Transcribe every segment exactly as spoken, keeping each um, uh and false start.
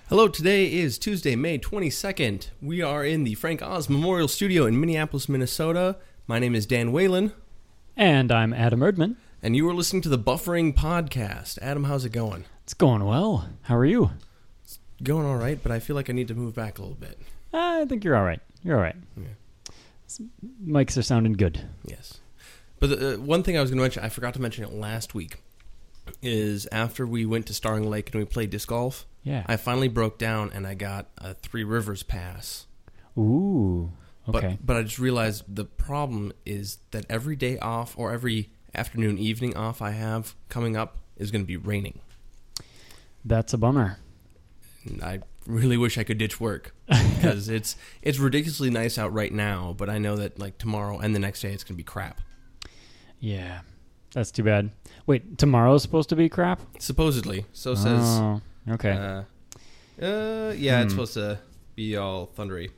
Hello, today is Tuesday, May twenty-second. We are in the Frank Oz Memorial Studio in Minneapolis, Minnesota. My name is Dan Whalen. And I'm Adam Erdman. And you are listening to the Buffering Podcast. Adam, how's it going? It's going well. How are you? It's going all right, but I feel like I need to move back a little bit. I think you're all right. You're all right. Yeah. Mics are sounding good. Yes. But the, uh, one thing I was going to mention, I forgot to mention it last week, is after we went to Starling Lake and we played disc golf, Yeah. I finally broke down and I got a Three Rivers pass. Ooh. Okay. But, but I just realized the problem is that every day off or every afternoon, evening off I have coming up is going to be raining. That's a bummer. And I really wish I could ditch work because it's it's ridiculously nice out right now, but I know that like tomorrow and the next day it's going to be crap. Yeah. That's too bad. Wait, tomorrow's supposed to be crap? Supposedly. So says... Oh, okay. Uh, uh, yeah, Hmm. it's supposed to be all thundery.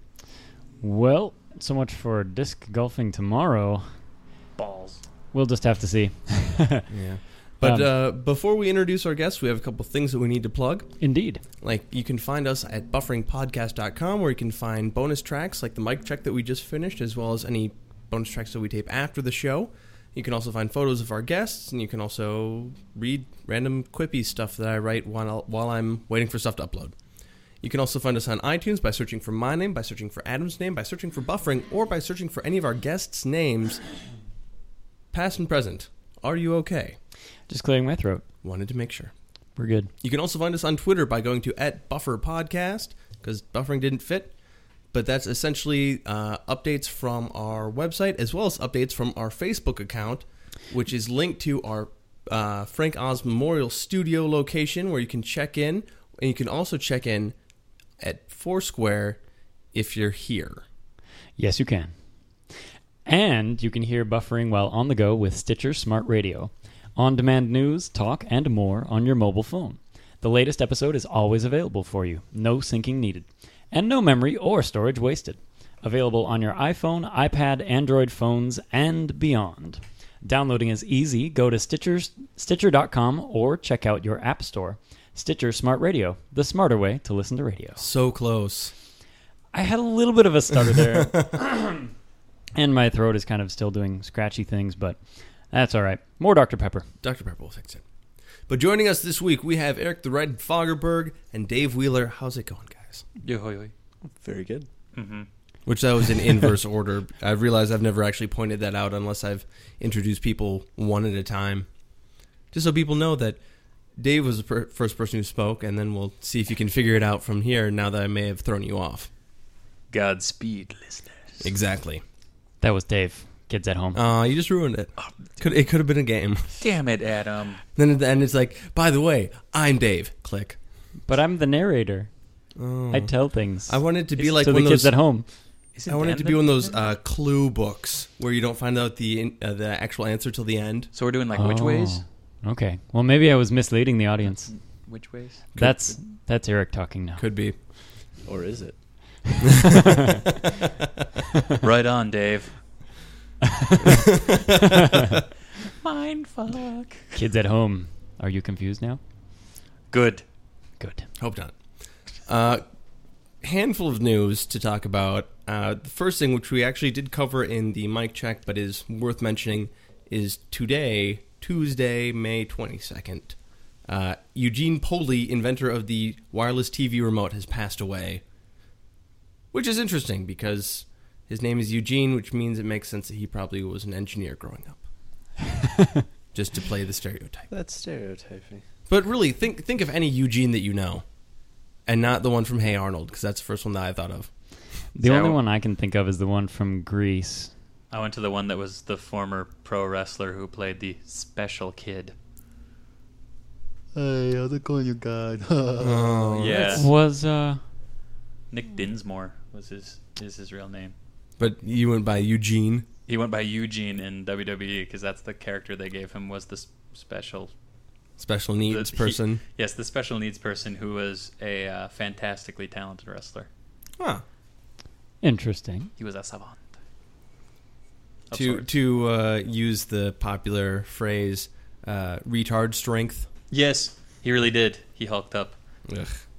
Well, so much for disc golfing tomorrow. Balls. We'll just have to see. Yeah. But Um, uh, before we introduce our guests, we have a couple things that we need to plug. Indeed. Like, you can find us at buffering podcast dot com, where you can find bonus tracks like the mic check that we just finished, as well as any bonus tracks that we tape after the show. You can also find photos of our guests, and you can also read random quippy stuff that I write while, while I'm waiting for stuff to upload. You can also find us on iTunes by searching for my name, by searching for Adam's name, by searching for Buffering, or by searching for any of our guests' names, past and present. Are you okay? Just clearing my throat. Wanted to make sure. We're good. You can also find us on Twitter by going to at Buffer Podcast, because buffering didn't fit. But that's essentially uh, updates from our website, as well as updates from our Facebook account, which is linked to our uh, Frank Oz Memorial Studio location, where you can check in. And you can also check in at Foursquare if you're here. Yes, you can. And you can hear Buffering while on the go with Stitcher Smart Radio. On-demand news, talk, and more on your mobile phone. The latest episode is always available for you. No syncing needed. And no memory or storage wasted. Available on your iPhone, iPad, Android phones, and beyond. Downloading is easy. Go to Stitcher, Stitcher dot com or check out your app store. Stitcher Smart Radio, the smarter way to listen to radio. So close. I had a little bit of a stutter there. And my throat is kind of still doing scratchy things, but that's all right. More Doctor Pepper. Doctor Pepper will fix it. But joining us this week, we have Eric the Red Fagerberg and Dave Wheeler. How's it going, guys? Yo, hoi, hoi. Very good. Mm-hmm. Which that was in inverse order. I realize I've never actually pointed that out unless I've introduced people one at a time. Just so people know that Dave was the per- first person who spoke, and then we'll see if you can figure it out from here now that I may have thrown you off. Godspeed, listeners. Exactly. That was Dave. Kids at home. Aw, uh, you just ruined it. Could It could have been a game. Damn it, Adam. Then at the end it's like, by the way, I'm Dave. Click. But I'm the narrator. Oh. I tell things. I want it to be It's like to one the of kids those... at home. Isn't I want it Dan to be the- one of those uh, clue books where you don't find out the uh, the actual answer till the end. So we're doing like which Oh, ways? Okay. Well, maybe I was misleading the audience. Which ways? That's that's Eric talking now. Could be. Or is it? Right on, Dave. Mindfuck. Kids at home. Are you confused now? Good. Good. Hope not. Uh, handful of news to talk about. Uh, the first thing, which we actually did cover in the mic check, but is worth mentioning, is today, Tuesday, May twenty-second. Uh, Eugene Poley, inventor of the wireless T V remote, has passed away. Which is interesting because his name is Eugene, which means it makes sense that he probably was an engineer growing up. Just to play the stereotype. That's stereotyping. But really, think think of any Eugene that you know, and not the one from Hey Arnold, because that's the first one that I thought of. The So- only one I can think of is the one from Greece. I went to the one that was the former pro wrestler who played the special kid. Hey, how's it going, you guys? Oh, Yeah. Was uh Nick Dinsmore was his is his real name. But you went by Eugene. He went by Eugene in W W E because that's the character they gave him, was the s- special Special needs The- he- person. Yes, the special needs person who was a uh, fantastically talented wrestler. Huh. interesting. He was a savant. Of To sorts. to uh, use the popular phrase, uh, retard strength. Yes, he really did. He hulked up. Ugh.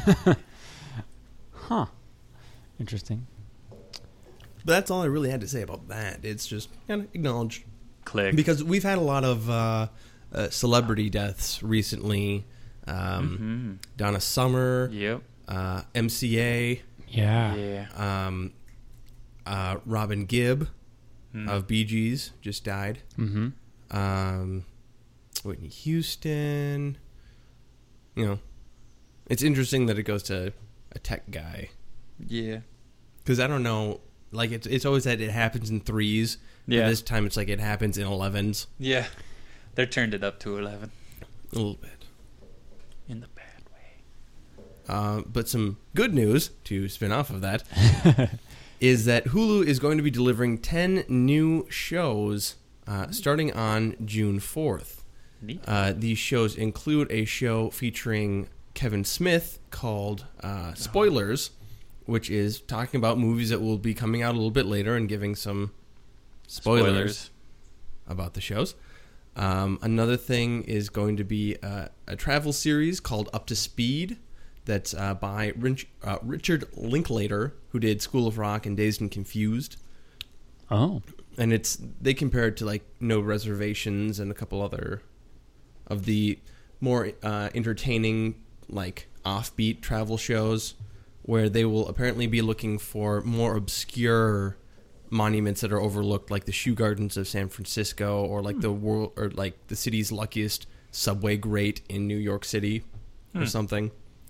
Huh. Interesting. But that's all I really had to say about that. It's just kind of acknowledge. Click. Because we've had a lot of uh, uh, celebrity deaths recently. Um, Mhm. Donna Summer, Yep. uh, M C A, Yeah. Yeah. um, uh, Robin Gibb Mm. of Bee Gees just died. Mm-hmm. Um, Whitney Houston. You know, it's interesting that it goes to a tech guy. Yeah. Because I don't know, like it's it's always that it happens in threes. but Yeah. This time it's like it happens in elevens. Yeah. They turned it up to eleven A little bit. in the bad way. Uh, but some good news to spin off of that is that Hulu is going to be delivering ten new shows uh, starting on June fourth. Neat. Uh, these shows include a show featuring Kevin Smith called uh, Spoilers, which is talking about movies that will be coming out a little bit later and giving some spoilers, Spoilers. about the shows. Um, another thing is going to be uh, a travel series called Up to Speed that's uh, by Rich, uh, Richard Linklater, who did School of Rock and Dazed and Confused. Oh. And it's they compare it to like No Reservations and a couple other of the more uh, entertaining, like offbeat travel shows, where they will apparently be looking for more obscure monuments that are overlooked, like the Shoe Gardens of San Francisco, or like the world, or like the city's luckiest subway grate in New York City, or Hmm. something.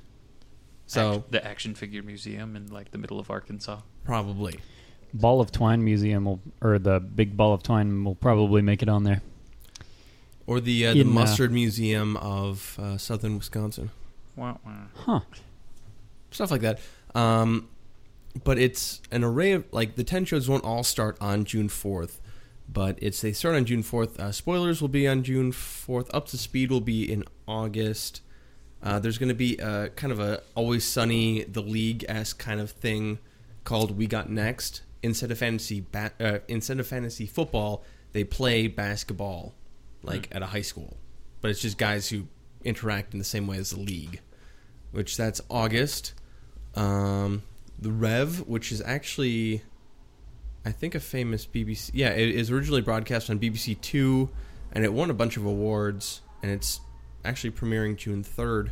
So Act- the action figure museum in like the middle of Arkansas. probably. Ball of Twine Museum will, or the big Ball of Twine will probably make it on there. Or the uh, the In, uh, Mustard Museum of uh, Southern Wisconsin. Wah, wah. Huh. Stuff like that. Um, but it's an array of, like, the ten shows won't all start on June fourth, but it's they start on June fourth. Uh, Spoilers will be on June fourth. Up to Speed will be in August. Uh, there's going to be a, kind of a Always Sunny, The League-esque kind of thing called We Got Next. Instead of fantasy ba- uh, instead of fantasy football, they play basketball, like Hmm. at a high school. But it's just guys who interact in the same way as the league, which that's August. Um, the Rev, which is actually, I think, a famous B B C. Yeah, it is originally broadcast on B B C Two, and it won a bunch of awards. And it's actually premiering June third.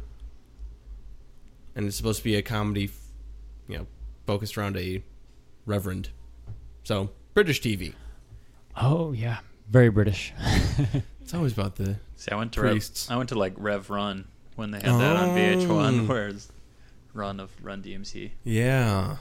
And it's supposed to be a comedy, f- you know, focused around a reverend. So British T V. Oh, yeah. Very British. It's always about the See, I went to Rev, priests. I went to like Rev Run when they had that on V H Oh. one, where it's Run of Run D M C. Yeah.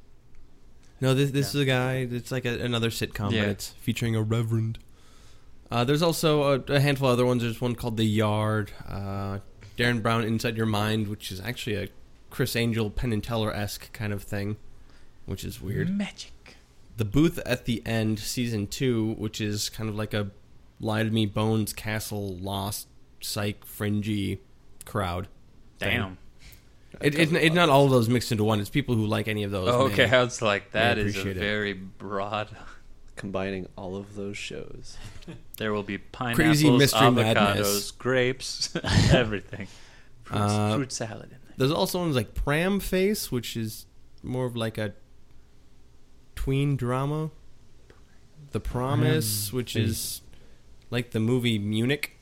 No, this this Yeah. is a guy. It's like a, another sitcom, Yeah. but it's featuring a reverend. Uh, there's also a, a handful of other ones. There's one called The Yard. Uh, Darren Brown Inside Your Mind, which is actually a Chris Angel, Penn and Teller esque kind of thing, which is weird. Magic. The Booth at the End, season two, which is kind of like a Lie to Me, Bones, Castle, Lost, Psych, fringy crowd. thing. Damn. It, it, it's not all of those mixed into one. It's people who like any of those. Oh, okay, may- I was like, that is a appreciate it. very broad. Combining all of those shows. There will be pineapples, Crazy mystery avocados, madness. grapes, everything. Fruit, Uh, fruit salad in there. There's also ones like Pram Face, which is more of like a tween drama. The Promise, Pram which Face. is like the movie Munich.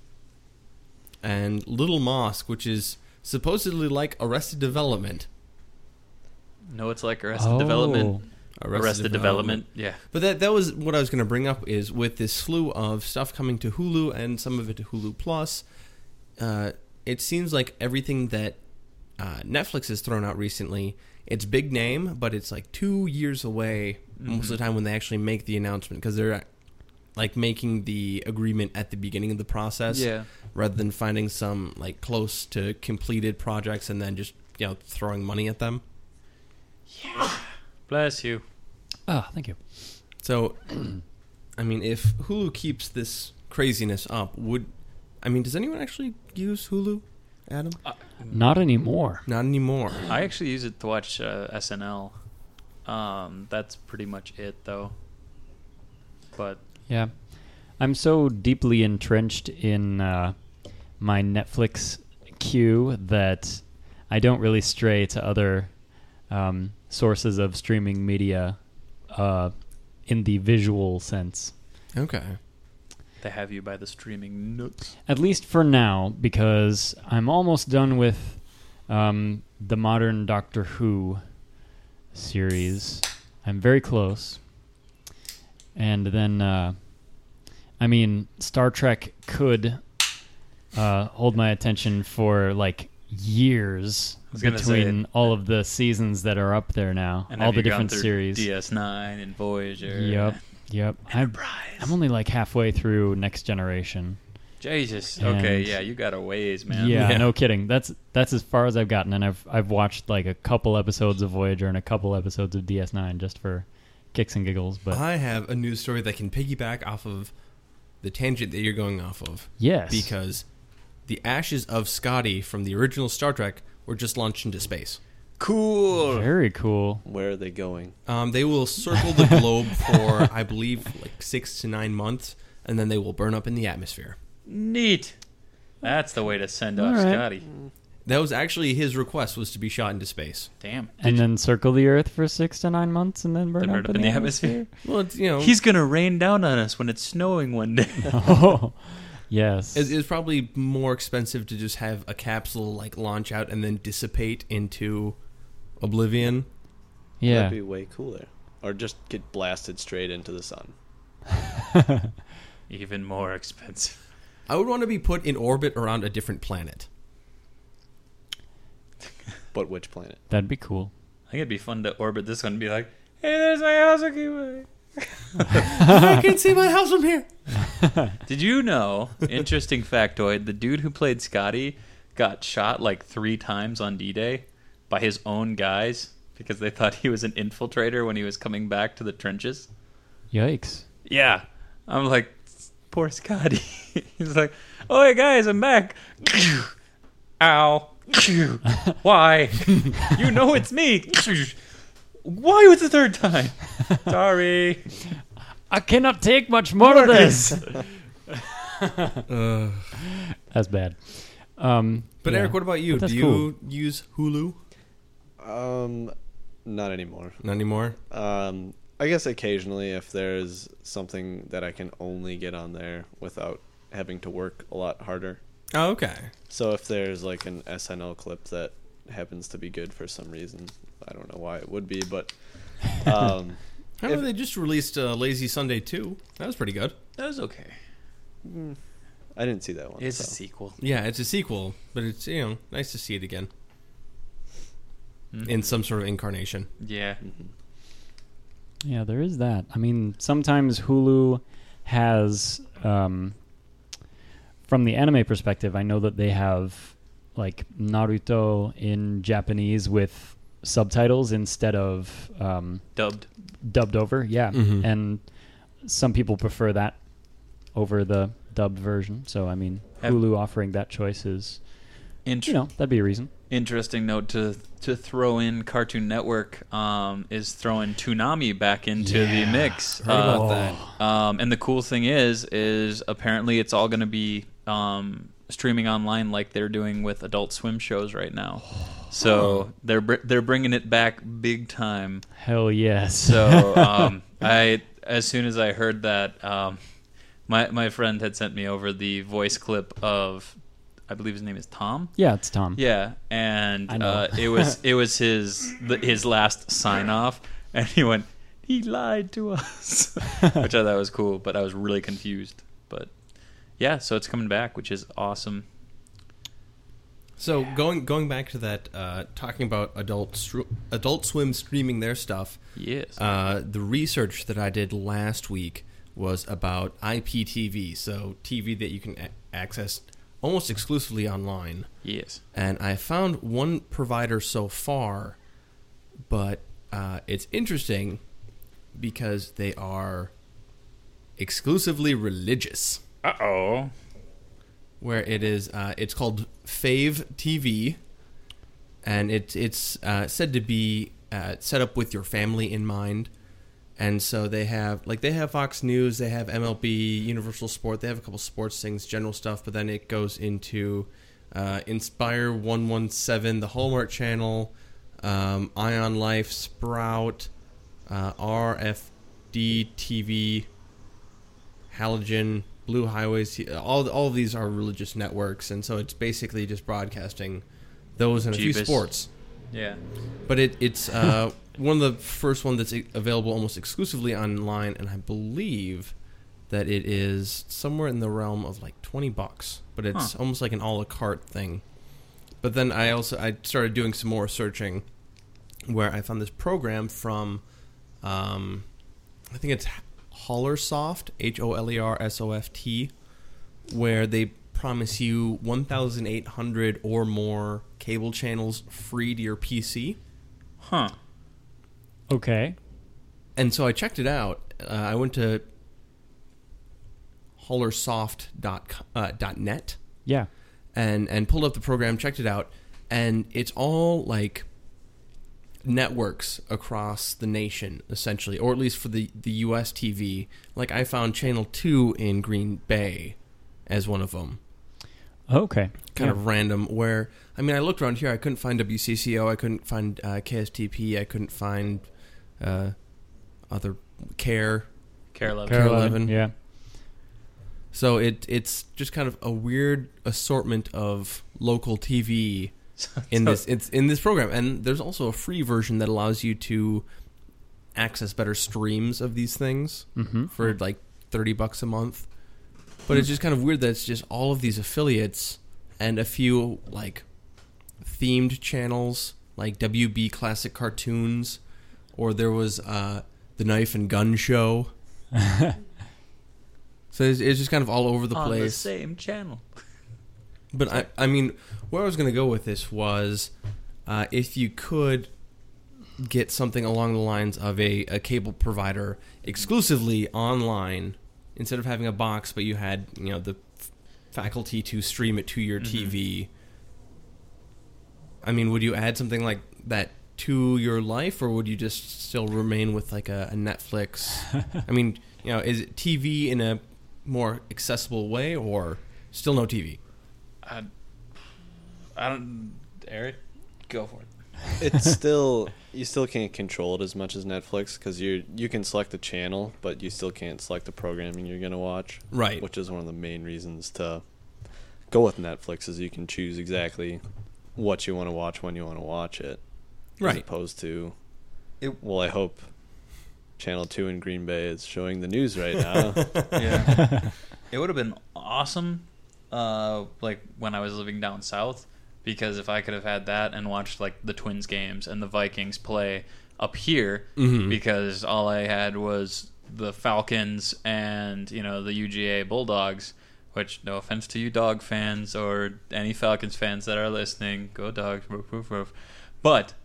And Little Mosque, which is supposedly like Arrested Development. No, it's like Arrested Oh. Development. Arrested, Development. Yeah. But that that was what I was going to bring up is with this slew of stuff coming to Hulu and some of it to Hulu Plus, uh, it seems like everything that uh, Netflix has thrown out recently, it's big name, but it's like two years away most of the time when they actually make the announcement because they're like making the agreement at the beginning of the process Yeah. rather than finding some like close to completed projects and then just, you know, throwing money at them. Bless you. Oh, thank you. So, I mean, if Hulu keeps this craziness up, would I mean, does anyone actually use Hulu, Adam? Not anymore. Not anymore. I actually use it to watch uh, S N L. Um, that's pretty much it, though. But Yeah. I'm so deeply entrenched in uh, my Netflix queue that I don't really stray to other um, sources of streaming media uh, in the visual sense. Okay. They have you by the streaming nuts. At least for now, because I'm almost done with um, the modern Doctor Who series. I'm very close. And then, uh, I mean, Star Trek could uh, hold my attention for, like, years I was gonna between say, all of the seasons that are up there now. And all have the you gone different through series. D S nine and Voyager. Yep, yep. I'm, Enterprise. I'm only, like, halfway through Next Generation. Jesus. And- Okay, yeah, you got a ways, man. Yeah, Yeah. no kidding. That's that's as far as I've gotten, and I've I've watched like a couple episodes of Voyager and a couple episodes of D S nine just for kicks and giggles. But I have a news story that can piggyback off of the tangent that you're going off of. yes, Because the ashes of Scotty from the original Star Trek were just launched into space. Cool. very cool. Where are they going? Um, they will circle the globe for, I believe, like six to nine months, and then they will burn up in the atmosphere. Neat. That's the way to send off All right. Scotty. That was actually his request, was to be shot into space. Damn. And then circle the Earth for six to nine months, and then burn, Then up, in the atmosphere. Well, it's, you know, He's gonna rain down on us when it's snowing one day. Oh, yes. it's, it's probably more expensive to just have a capsule like launch out and then dissipate into oblivion. yeah. That'd be way cooler. Or just get blasted straight into the sun. Even more expensive. I would want to be put in orbit around a different planet. But which planet? That'd be cool. I think it'd be fun to orbit this one and be like, hey, there's my house. Okay, I can see my house from here. Did you know, interesting factoid, the dude who played Scotty got shot like three times on D-Day by his own guys because they thought he was an infiltrator when he was coming back to the trenches? Yikes. Yeah. I'm like, poor Scotty. He's like, oh, hey, guys, I'm back. Ow. Why? You know it's me. Why was the third time? Sorry. I cannot take much more of this. Uh, That's bad. Um, but yeah. Eric, what about you? But that's Do you use Hulu? Um, not anymore. Not anymore. Um, I guess occasionally if there's something that I can only get on there without having to work a lot harder. Oh, okay. So if there's like an S N L clip that happens to be good for some reason, I don't know why it would be, but um, I know If- they just released uh, Lazy Sunday two. That was pretty good. That was okay. mm, I didn't see that one. It's a so. sequel. Yeah, it's a sequel, but it's, you know, nice to see it again Mhm. in some sort of incarnation. Yeah. Mhm. Yeah, there is that. I mean, sometimes Hulu has, um, from the anime perspective, I know that they have like Naruto in Japanese with subtitles instead of um, Dubbed. dubbed over. Yeah, Mhm. and some people prefer that over the dubbed version. So, I mean, Have- Hulu offering that choice is, Int- you know, that'd be a reason. Interesting note to to throw in Cartoon Network um, is throwing Toonami back into the Yeah. mix. Heard about Uh, that. Um, and the cool thing is, is apparently it's all going to be um, streaming online like they're doing with Adult Swim shows right now. So they're br- they're bringing it back big time. Hell yes. So um, I, as soon as I heard that, um, my my friend had sent me over the voice clip of, I believe his name is Tom. yeah, it's Tom. Yeah, and I know. uh, it was it was his the, his last sign off, and he went, he lied to us, which I thought was cool, but I was really confused. But yeah, so it's coming back, which is awesome. So going going back to that, uh, talking about Adult Stru- Adult Swim streaming their stuff. Yes. Uh, the research that I did last week was about I P T V, so T V that you can a- access almost exclusively online. yes. And I found one provider so far, but uh, it's interesting because they are exclusively religious. Uh oh. Where it is, uh, it's called Fave T V, and it, it's uh, said to be uh, set up with your family in mind. And so they have, like, they have Fox News, they have M L B, Universal Sport, they have a couple sports things, general stuff, but then it goes into uh, Inspire one one seven, the Hallmark Channel, um, Ion Life, Sprout, uh, R F D T V, Halogen, Blue Highways. All all of these are religious networks, and so it's basically just broadcasting those and a few Jeebus. sports. Yeah. But it it's uh, one of the first one that's available almost exclusively online, and I believe that it is somewhere in the realm of like twenty bucks. But it's Huh. almost like an a la carte thing. But then I also I started doing some more searching, where I found this program from, um, I think it's Hollersoft, H O L E R S O F T, where they promise you one thousand eight hundred or more cable channels free to your P C. Huh. Okay. And so I checked it out. Uh, I went to hollersoft dot net Yeah. and, and pulled up the program, checked it out, and it's all like networks across the nation, essentially, or at least for the, the U S T V. Like I found Channel two in Green Bay as one of them. Okay. Kind Yeah. of random, where, I mean, I looked around here, I couldn't find W C C O, I couldn't find uh, K S T P, I couldn't find uh, other CARE. Care eleven. Care Carolina, eleven. Yeah. So it it's just kind of a weird assortment of local T V in this it's in this program, and there's also a free version that allows you to access better streams of these things Mm-hmm. for like thirty bucks a month. But it's just kind of weird that it's just all of these affiliates and a few like themed channels like W B Classic Cartoons, or there was uh, the Knife and Gun Show. So it's, it's just kind of all over the On the place. same channel. But I, I mean, where I was going to go with this was, uh, if you could get something along the lines of a, a cable provider exclusively online, instead of having a box, but you had, you know, the f- faculty to stream it to your Mm-hmm. T V. I mean, would you add something like that to your life, or would you just still remain with like a, a Netflix? I mean, you know, is it T V in a more accessible way, or still no T V? I, I don't. Eric, go for it. It's still you still can't control it as much as Netflix, because you you can select the channel, but you still can't select the programming you're gonna watch. Right. Which is one of the main reasons to go with Netflix, is you can choose exactly what you want to watch when you want to watch it, as Right. opposed to. It- well, I hope Channel Two in Green Bay is showing the news right now. Yeah. It would have been awesome, uh, like when I was living down south, because if I could have had that and watched like the Twins games and the Vikings play up here, Mhm. because all I had was the Falcons and, you know, the U G A Bulldogs, which, no offense to you dog fans or any Falcons fans that are listening, go Dogs, roof, roof, roof. But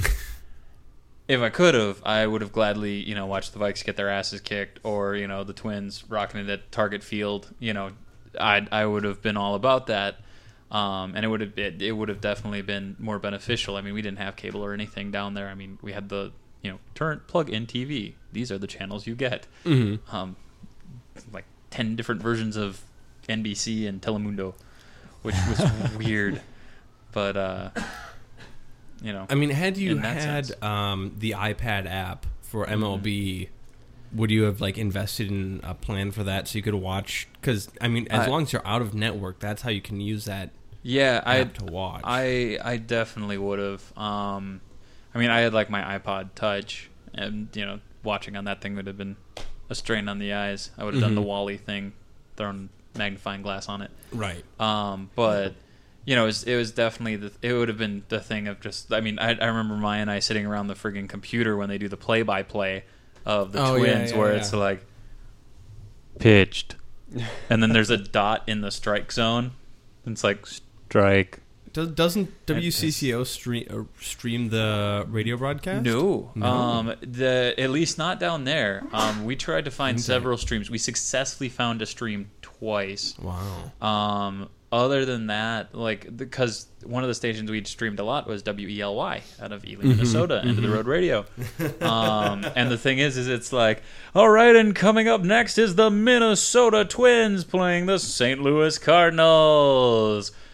if I could have, I would have gladly, you know, watched the Vikes get their asses kicked, or, you know, the Twins rocking it at Target Field. You know, I I would have been all about that, um, and it would have it, it would have definitely been more beneficial. I mean, we didn't have cable or anything down there. I mean, we had the, you know, turn plug in T V. These are the channels you get. Mm-hmm. Um, like ten different versions of N B C and Telemundo, which was weird, but uh, you know. I mean, had you In that had sense. um, the iPad app for M L B, Mm-hmm. would you have like invested in a plan for that so you could watch? Because I mean, as I- long as you're out of network, that's how you can use that Yeah, I app to watch. I I definitely would have. Um, I mean, I had like my iPod Touch, and you know, watching on that thing would have been a strain on the eyes. I would have done the Mhm. Wall-E thing, thrown magnifying glass on it. right. Um, but you know, it was, it was definitely the, it would have been the thing of just. I mean, I, I remember Maya and I sitting around the friggin' computer when they do the play-by-play of the Oh, yeah, Twins, yeah, where yeah. it's like pitched, and then there's a dot in the strike zone. And it's like strike. Does, doesn't W C C O stream uh, stream the radio broadcast? No, No? um, the at least not down there. Um, we tried to find Okay. several streams. We successfully found a stream twice. Wow. Um, other than that, like because one of the stations we streamed a lot was W E L Y out of Ely, Minnesota, Into the Road Radio. Um, and the thing is, is it's like, all right, and coming up next is the Minnesota Twins playing the Saint Louis Cardinals.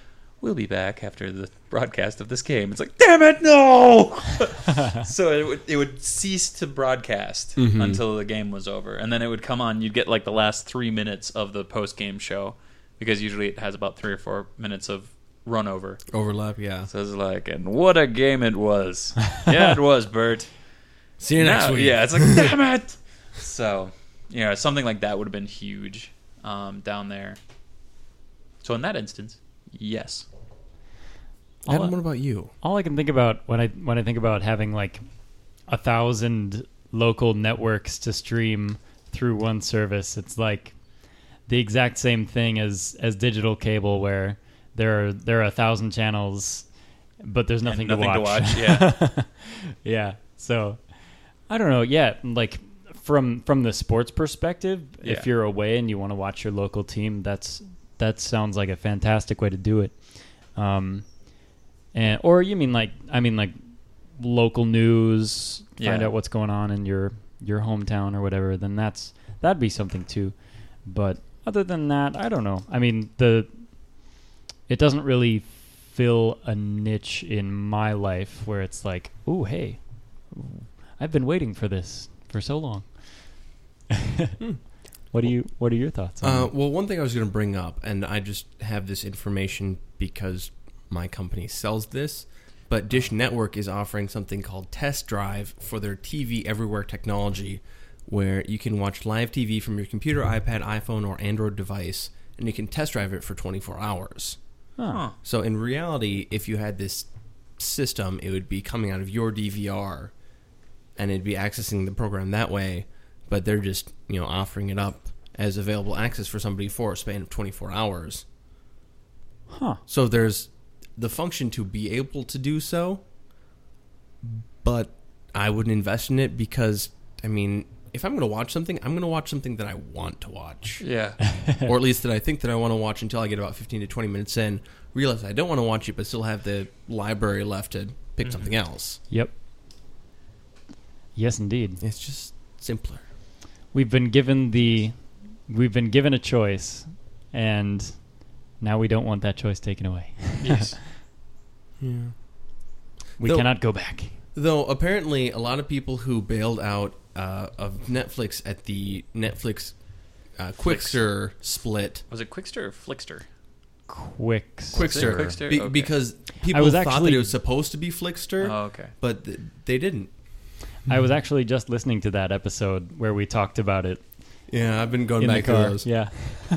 we'll be back after the broadcast of this game. It's like, damn it, no! So it would, it would cease to broadcast Mhm. until the game was over. And then it would come on. You'd get like the last three minutes of the post-game show, because usually it has about three or four minutes of run over. Overlap, yeah. So it's like, and what a game it was. Yeah, it was, Bert. See you next Now- week. Yeah, it's like, damn it! So, yeah, something like that would have been huge um, down there. So in that instance, yes. All Adam, I- what about you? All I can think about when I when I think about having like a thousand local networks to stream through one service, it's like the exact same thing as, as digital cable, where there are there are a thousand channels, but there's nothing, nothing to to watch. watch, yeah. Yeah. So I don't know. Yeah, like from from the sports perspective, Yeah. if you're away and you want to watch your local team, that's that sounds like a fantastic way to do it. Um, and or you mean like I mean like local news, find Yeah. out what's going on in your your hometown or whatever. Then that's that'd be something too. But other than that, I don't know. I mean the it doesn't really fill a niche in my life where it's like, ooh, hey, I've been waiting for this for so long. What do you? What are your thoughts on Uh, it? well, one thing I was going to bring up, and I just have this information because my company sells this, but Dish Network is offering something called Test Drive for their T V Everywhere technology, where you can watch live T V from your computer, iPad, iPhone, or Android device, and you can test drive it for twenty-four hours. Huh. Huh. So in reality, if you had this system, it would be coming out of your D V R, and it'd be accessing the program that way. But they're just, you know, offering it up as available access for somebody for a span of twenty-four hours. Huh. So there's the function to be able to do so, but I wouldn't invest in it because, I mean, if I'm going to watch something, I'm going to watch something that I want to watch. Yeah. Or at least that I think that I want to watch until I get about fifteen to twenty minutes in, realize I don't want to watch it, but still have the library left to pick Mhm. something else. Yep. Yes, indeed. It's just simpler. We've been given the, we've been given a choice, and now we don't want that choice taken away. Yes. Yeah. We Though- cannot go back. Though apparently a lot of people who bailed out uh, of Netflix at the Netflix uh, Quickster split, Was it Quickster or Flickster? Quick. Quickster, Quickster? be- Okay. because I people was thought that actually- it was supposed to be Flickster, Oh, okay. but th- they didn't. I was actually just listening to that episode where we talked about it Yeah, I've been going in the back to car. those. Yeah.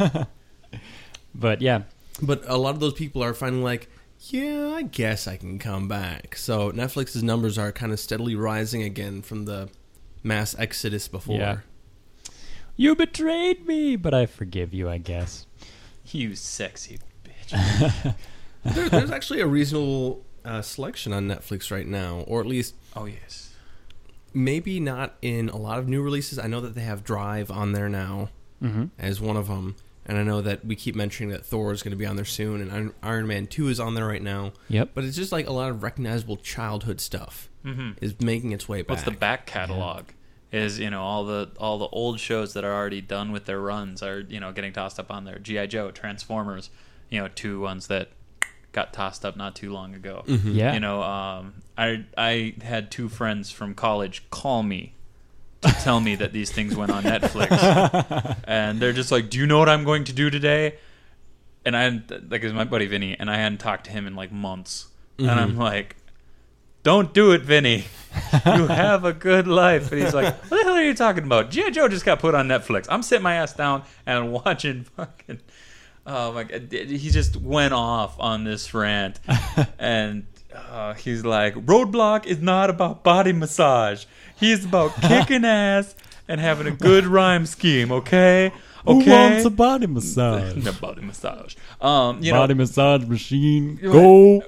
But yeah, But a lot of those people are finally like, yeah, I guess I can come back. So Netflix's numbers are kind of steadily rising again from the mass exodus before. Yeah. you betrayed me, but I forgive you, I guess. You sexy bitch. There, there's actually a reasonable uh, selection on Netflix right now, or at least Oh, yes. maybe not in a lot of new releases. I know that they have Drive on there now Mm-hmm. as one of them. And I know that we keep mentioning that Thor is going to be on there soon, and Iron- Iron Man two is on there right now. Yep. But it's just like a lot of recognizable childhood stuff Mm-hmm. is making its way back. What's the back catalog? Is, you know, all the all the old shows that are already done with their runs are, you know, getting tossed up on there. G I. Joe, Transformers, you know, two ones that got tossed up not too long ago. Mhm. Yeah. You know, um, I I had two friends from college call me to tell me that these things went on Netflix, and they're just like, "Do you know what I'm going to do today?" And I hadn't, like, it was my buddy Vinny, and I hadn't talked to him in like months, Mhm. and I'm like, "Don't do it, Vinny. You have a good life." And he's like, "What the hell are you talking about? G I. Joe just got put on Netflix. I'm sitting my ass down and watching fucking." Oh my god, he just went off on this rant, and uh, he's like, "Roadblock is not about body massage. He's about kicking ass and having a good rhyme scheme. Okay, okay." Who wants a body massage? The body massage. Um, you body know, massage machine. You're Go.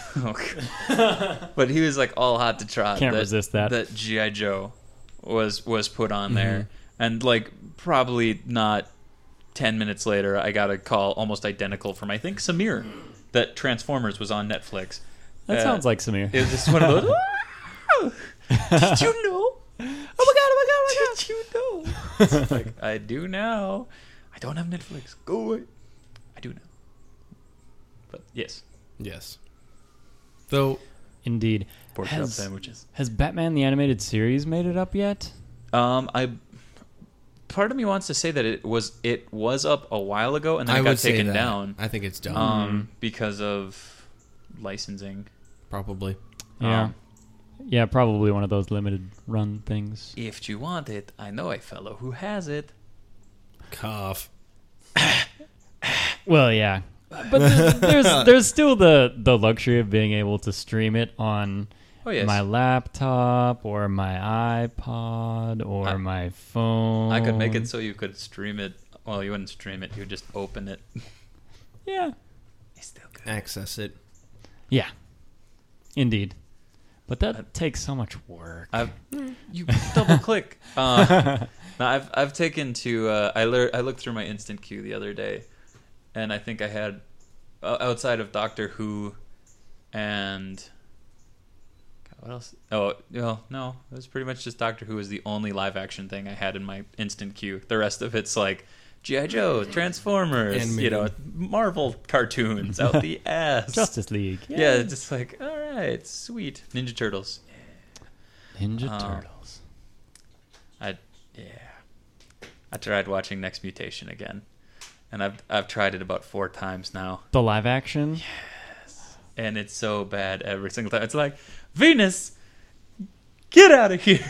but he was like all hot to trot. Can't that, resist that. That G I. Joe was was put on Mm-hmm. there, and like probably not ten minutes later, I got a call almost identical from I think Samir that Transformers was on Netflix. That Uh, sounds like Samir. It was just one of those. "Wow! Did you know? Oh my god! Oh my god! Oh my god! Did you know? It's like, I do now. I don't have Netflix. Go away. I do now. But yes, Yes. Though, Indeed. Pork chop Has, sandwiches. has Batman the Animated Series made it up yet? Um, I part of me wants to say that it was it was up a while ago and then I it got would say taken that. down. I think it's done. Um, because of licensing. Probably. Yeah. Um, Yeah, probably one of those limited run things. If you want it, I know a fellow who has it. Cough. Well, yeah. But there's, there's there's still the, the luxury of being able to stream it on Oh yes, my laptop or my iPod or I- my phone. I could make it so you could stream it. Well, you wouldn't stream it; you would just open it. Yeah. It's still good. Access it. Yeah. Indeed. But that Uh, takes so much work. I've you double click. Uh, no, I've I've taken to uh, I lear- I looked through my instant queue the other day, and I think I had uh, outside of Doctor Who, and God, what else? Oh, well, no, it was pretty much just Doctor Who was the only live action thing I had in my instant queue. The rest of it's like G I. Joe, Transformers, Animated. you know, Marvel cartoons out the ass. Justice League. Yeah, just like all right, sweet Ninja Turtles. Ninja Um, Turtles. I yeah. I tried watching Next Mutation again, and I've I've tried it about four times now, The live action? and it's so bad every single time. It's like Venus, get out of here!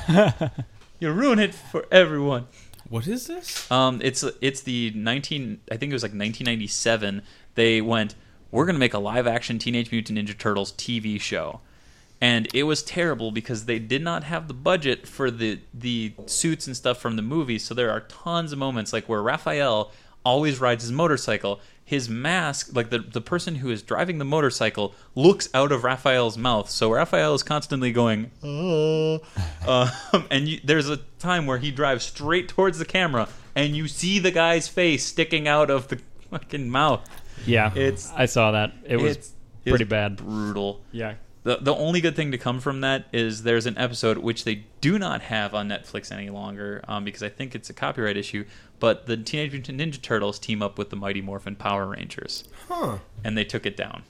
You ruin it for everyone. What is this? Um, it's it's the nineteen. I think it was like nineteen ninety-seven. They went, we're gonna make a live action Teenage Mutant Ninja Turtles T V show, and it was terrible because they did not have the budget for the the suits and stuff from the movies. So there are tons of moments like where Raphael always rides his motorcycle. His mask, like the the person who is driving the motorcycle, looks out of Raphael's mouth. So Raphael is constantly going, oh, um, and you, there's a time where he drives straight towards the camera, and you see the guy's face sticking out of the fucking mouth. Yeah. It's I saw that. It was it's, pretty it's bad. brutal. Yeah. The the only good thing to come from that is there's an episode which they do not have on Netflix any longer um, because I think it's a copyright issue. But the Teenage Mutant Ninja Turtles team up with the Mighty Morphin Power Rangers, Huh. and they took it down.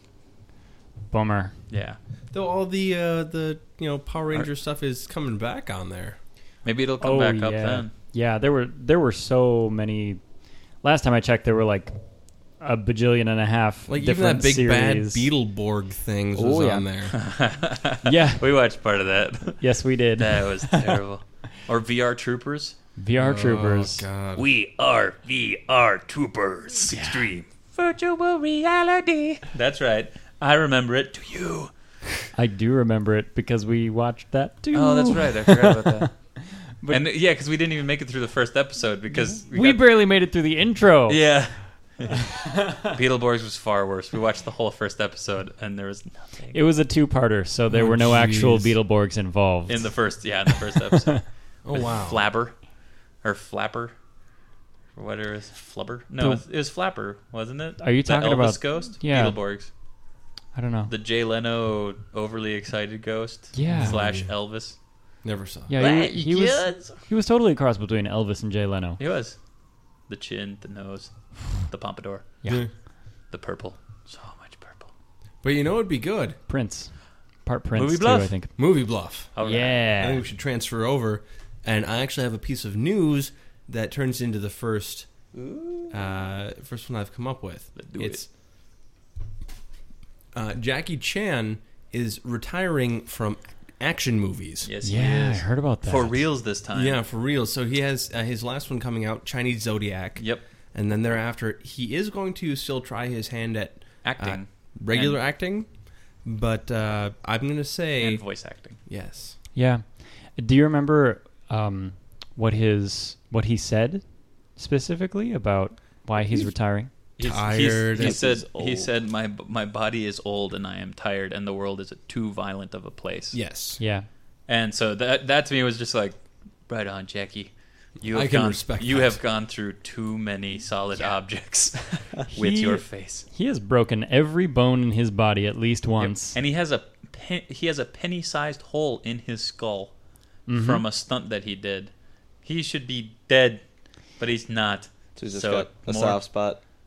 Bummer. Yeah, Though all the uh, the you know Power Ranger stuff is coming back on there. maybe it'll come Oh, back yeah. up then. Yeah, there were there were so many. Last time I checked, there were like a bajillion and a half Like even different that big bad series. Beetleborg things Oh, was yeah. on there. Yeah. We watched part of that. Yes, we did. That was terrible. Or V R Troopers. V R Troopers. Oh God. We are V R Troopers. Extreme. Virtual reality. That's right. I remember it. Do you? I do remember it because we watched that too. Oh, that's right. I forgot about that. And yeah, because we didn't even make it through the first episode because We, got- barely made it through the intro. Yeah. Beetleborgs was far worse. We watched the whole first episode and there was nothing It was a two-parter, so there Oh, were no actual jeez. Beetleborgs involved. in the first. Yeah, in the first episode. Oh With wow. Flabber or Flapper or whatever it is. Flubber? No, The- it was, it was Flapper, wasn't it? Are you The talking Elvis about- Ghost? yeah. Beetleborgs. I don't know. The Jay Leno overly excited ghost. Yeah. Slash Elvis. Never saw. Yeah, he, he was he was totally a cross between Elvis and Jay Leno. He was. The chin, the nose, the pompadour, Yeah. the purple. So much purple. But you know it'd be good. Prince. Part Prince Movie too, Bluff? I think. Movie Bluff. All right. I Yeah. think we should transfer over, and I actually have a piece of news that turns into the first uh, first one I've come up with. Let's do it's uh, Jackie Chan is retiring from action movies. Yes, he Yeah, I is. heard about that. For reals this time. Yeah, for real. So he has uh, his last one coming out, Chinese Zodiac. Yep. And then thereafter, he is going to still try his hand at Acting. uh, regular And- acting, but uh, I'm going to say and voice acting. yes. Yeah. Do you remember um, what his what he said specifically about why he's retiring? He's- Tired. He's, he said. He's He old. said, "My my body is old and I am tired, and the world is too violent of a place." Yes. Yeah. And so that that to me was just like, right on, Jackie. You have I can gone, respect You that. have gone through too many solid objects with He- your face. He has broken every bone in his body at least once. And he has a pen, he has a penny-sized hole in his skull Mhm. from a stunt that he did. He should be dead, but he's not. So he's just So got a more- soft spot.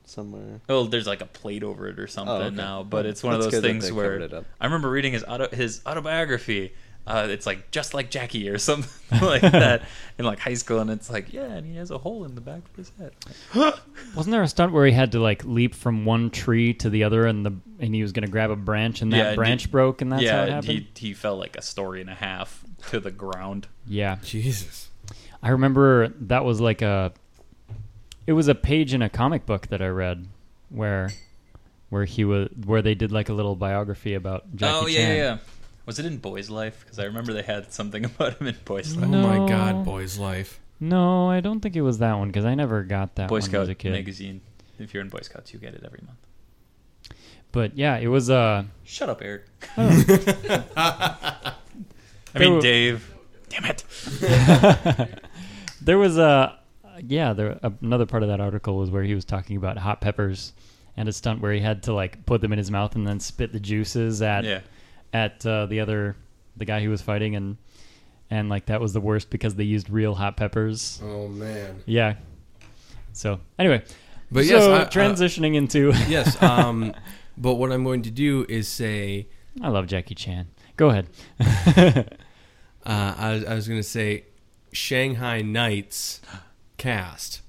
somewhere. Well, there's like a plate over it or something Oh, okay. now, but Well, it's one of that's those good that things they where covered it up. I remember reading his auto his autobiography. Uh, it's like just like Jackie or something like that in like high school, and it's like, yeah, and he has a hole in the back of his head. Wasn't there a stunt where he had to like leap from one tree to the other, and the and he was going to grab a branch, and that Yeah, and branch he- broke, and that's yeah, how it and happened? he he fell like a story and a half to the ground. Yeah, Jesus. I remember that was like a. It was a page in a comic book that I read, where, where he was, where they did like a little biography about Jackie oh yeah, Chan. yeah, yeah. Was it in Boy's Life? Because I remember they had something about him in Boy's Oh Life. No. my God, boy's life. No, I don't think it was that one because I never got that Boy one Scout as a kid. magazine. If you're in Boy Scouts, you get it every month. But yeah, it was uh Shut up, Eric. oh, I They mean, were- Dave. Damn it. there was a yeah, there another part of that article was where he was talking about hot peppers and a stunt where he had to like put them in his mouth and then spit the juices at Yeah. at uh, the other the guy he was fighting, and and like that was the worst because they used real hot peppers. Oh man. Yeah. So anyway, But so yes, I- I- transitioning into Yes. Um, but what I'm going to do is say, I love Jackie Chan. Go ahead. uh, I, was- I was going to say, Shanghai Nights cast.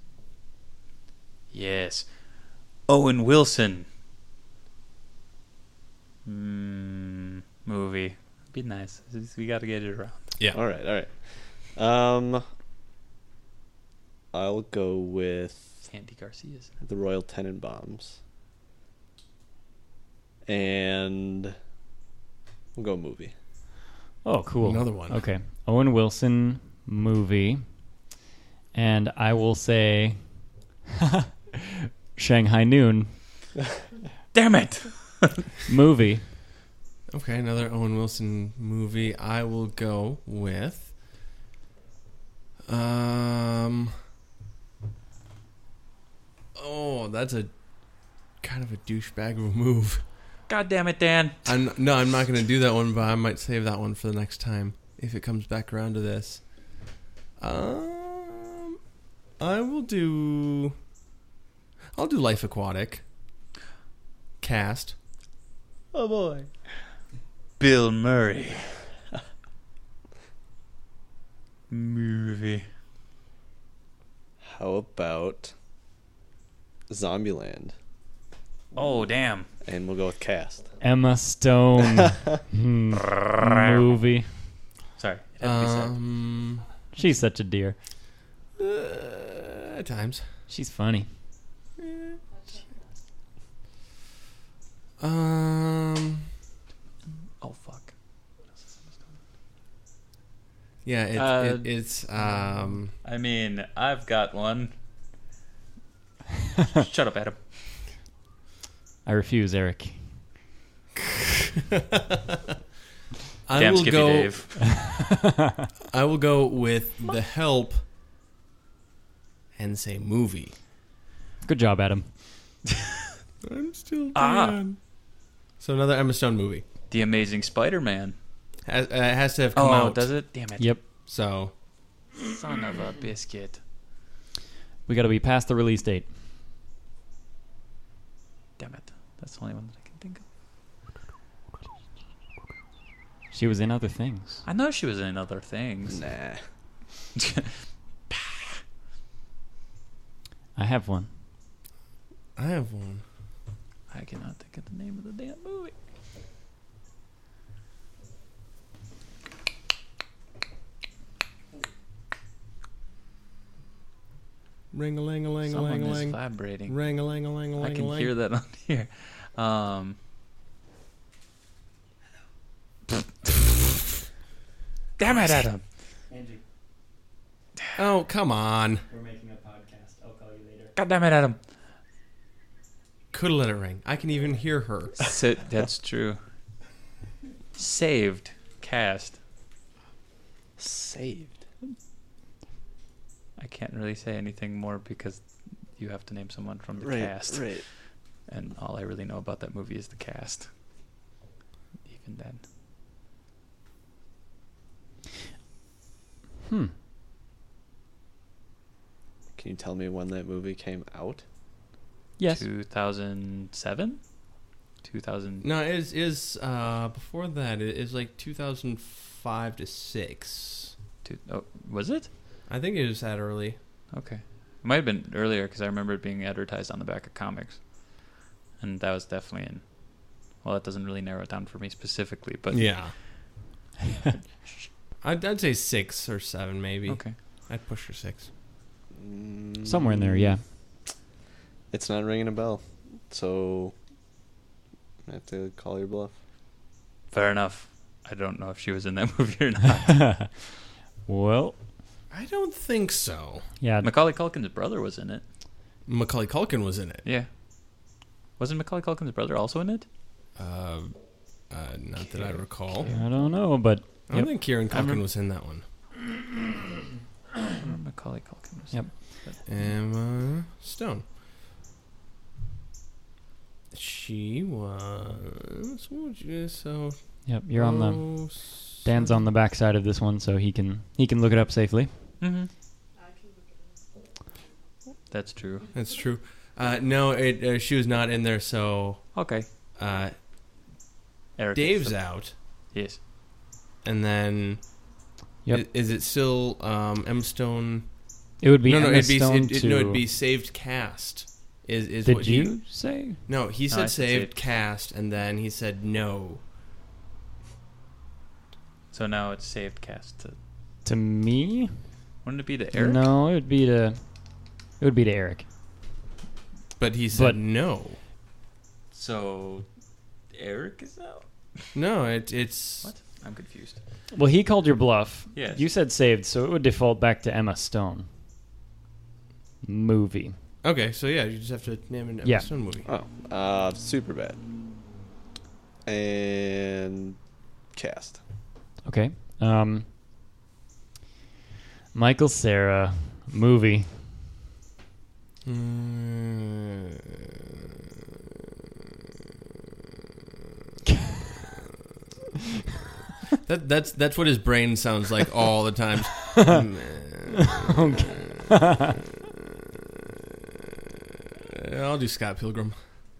Yes. Owen Wilson. Mm, movie. Be nice. We got to get it around. Yeah. All right, all right. Um, I'll go with Andy Garcia's. the Royal Tenenbaums, and we'll go movie. Oh, cool. Another one. Okay. Owen Wilson movie. And I will say Shanghai Noon Damn it! movie. Okay, another Owen Wilson movie. I will go with. Um. Oh, that's a kind of a douchebag of a move. God damn it, Dan. I'm no, I'm not going to do that one, but I might save that one for the next time if it comes back around to this. Um, I will do. I'll do Life Aquatic. Cast. Oh boy. Bill Murray. Movie. How about Zombieland? Oh damn. And we'll go with cast. Emma Stone hmm, movie. Sorry. It had to be said. Um, She's such a dear. uh, at times. She's funny. Um, Oh fuck. yeah, it, Uh, it, it's um. I mean, I've got one. Shut up, Adam. I refuse, Eric. I Damn will Skippy go. Dave. I will go with The Help, and say movie. Good job, Adam. I'm still Ah. Dan. So another Emma Stone movie. The Amazing Spider-Man. Has, uh, it has to have come Oh, out. does it? Damn it. Yep. So Son of a biscuit. We got to be past the release date. Damn it. That's the only one that I can think of. She was in other things. I know she was in other things. Nah. I have one. I have one. I cannot think of the name of the damn movie. Ring a ling a ling a ling Someone a is ling. vibrating. Ring a ling a ling a I ling a can ling. hear that on here. Um, damn it, Adam. Angie, Oh, come on. we're making a podcast. I'll call you later. God damn it, Adam. Could have let it ring. I can even hear her. Sit. That's true. Saved. Cast. Saved. I can't really say anything more because you have to name someone from the Right, cast. right. And all I really know about that movie is the cast. Even then. Hmm. Can you tell me when that movie came out? Yes. two thousand seven? two thousand. No, it is is uh before that. It is like two thousand five to six. Two, oh, was it? I think it was that early. Okay. It might have been earlier because I remember it being advertised on the back of comics. And that was definitely in. Well, that doesn't really narrow it down for me specifically, but. Yeah. I'd, I'd say six or seven, maybe. Okay. I'd push for six. Mm, Somewhere in there, yeah. It's not ringing a bell, so I have to call your bluff. Fair enough. I don't know if she was in that movie or not. Well, I don't think so. yeah. Macaulay Culkin's brother was in it. Macaulay Culkin was in it. Yeah. Wasn't Macaulay Culkin's brother also in it? Uh, uh, not that I recall. I don't know, but I don't yep. think Kieran I Culkin remember- was in that one. I remember Macaulay Culkin was Yep. Emma Stone. She was. What would you so? Yep, you're on the oh, Dan's on the back side of this one, so he can he can look it up safely. Mm-hmm. That's true. That's true. Uh, no, it, uh, she was not in there. So Okay. uh, Eric. Dave's out, Yes. and then Yep. i- is it still um, Emma Stone? It would be no, no, Emma it'd be Stone it, it, to. no, it'd be saved cast. Is is Did what you he? say? No, he No, said I said saved saved. cast, and then he said no. So now it's saved cast to. To me? Wouldn't it be to Eric? No, it would be to. It would be to Eric. But he said But- no. So Eric is out? No, it, it's What? I'm confused. Well, he called your bluff. Yes. You said saved, so it would default back to Emma Stone. Movie. okay. So yeah, you just have to name an Emma Yeah. Stone movie. Oh, uh, Superbad. And cast. Okay. Um. Michael Cera movie. Mm, that that's that's what his brain sounds like all the time. I'll do Scott Pilgrim.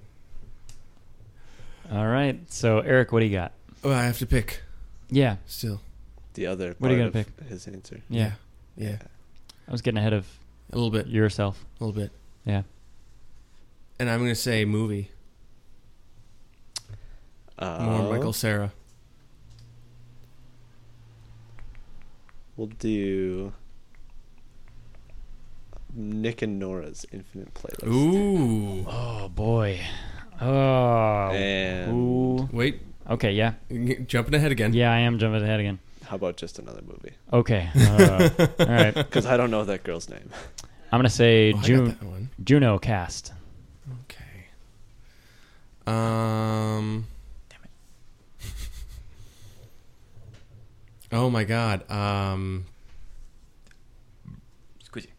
All right. So Eric, what do you got? Oh, I have to pick Yeah. still. The other What are you part gonna of his answer. Yeah. Yeah, I was getting ahead of a little bit, yourself. a little bit. Yeah. And I'm gonna say movie. Uh, More Michael Cera. We'll do Nick and Nora's Infinite Playlist. Ooh. Oh boy. Oh. And Ooh. Wait, Okay. Yeah. jumping ahead again. Yeah. I am jumping ahead again. how about just another movie? Okay. Uh, all right. Because I don't know that girl's name. I'm gonna say Oh, I got June that one. Juno cast. Okay. Um. Damn it. Oh my God. Um. Squeezy.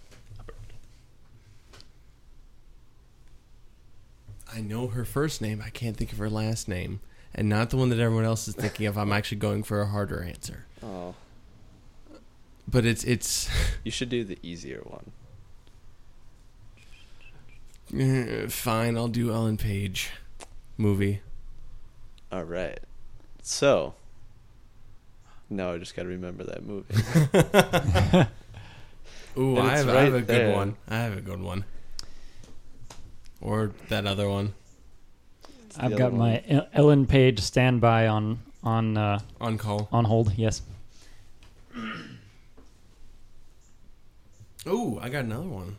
I know her first name. I can't think of her last name, and not the one that everyone else is thinking of. I'm actually going for a harder answer, Oh, but it's it's. you should do the easier one. eh, Fine, I'll do Ellen Page movie. All right. So, now I just got to remember that movie. Ooh, And I it's have, I have right a good there. one. I have a good one. Or that other one It's the I've other got one. my El- Ellen Page standby on on uh, on call. on hold. Yes. Ooh, I got another one.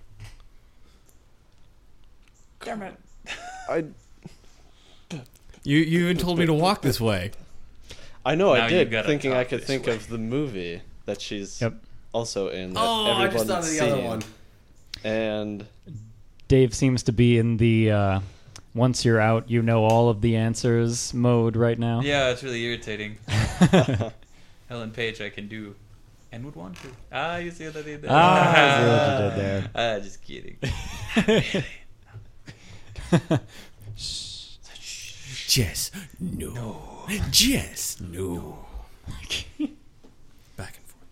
Damn it. I You you even told me to walk this way. I know Now I you did, gotta thinking I talk could this think way. of the movie that she's Yep. also in. That Oh, I just everyone's thought of the seen. other one. And Dave seems to be in the uh, once you're out, you know all of the answers mode right now. Yeah, it's really irritating. Ellen Page, I can do. And would want to. Ah, you see what I did there? Ah, I see what you did there. Ah, just kidding. Jess, no. Jess, no. Back and forth.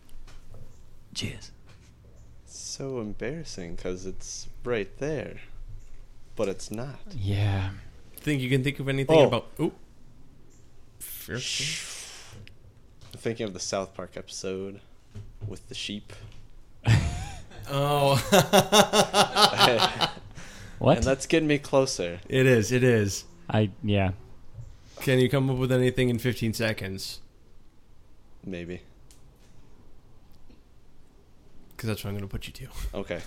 Cheers. so embarrassing because it's right there. but it's not. Yeah. Think you can think of anything Oh. about? Oop. Fierce. I'm thinking of the South Park episode with the sheep. Oh. What? And that's getting me closer. It is. It is. I yeah. Can you come up with anything in fifteen seconds? Maybe. Because that's what I'm going to put you to. Okay.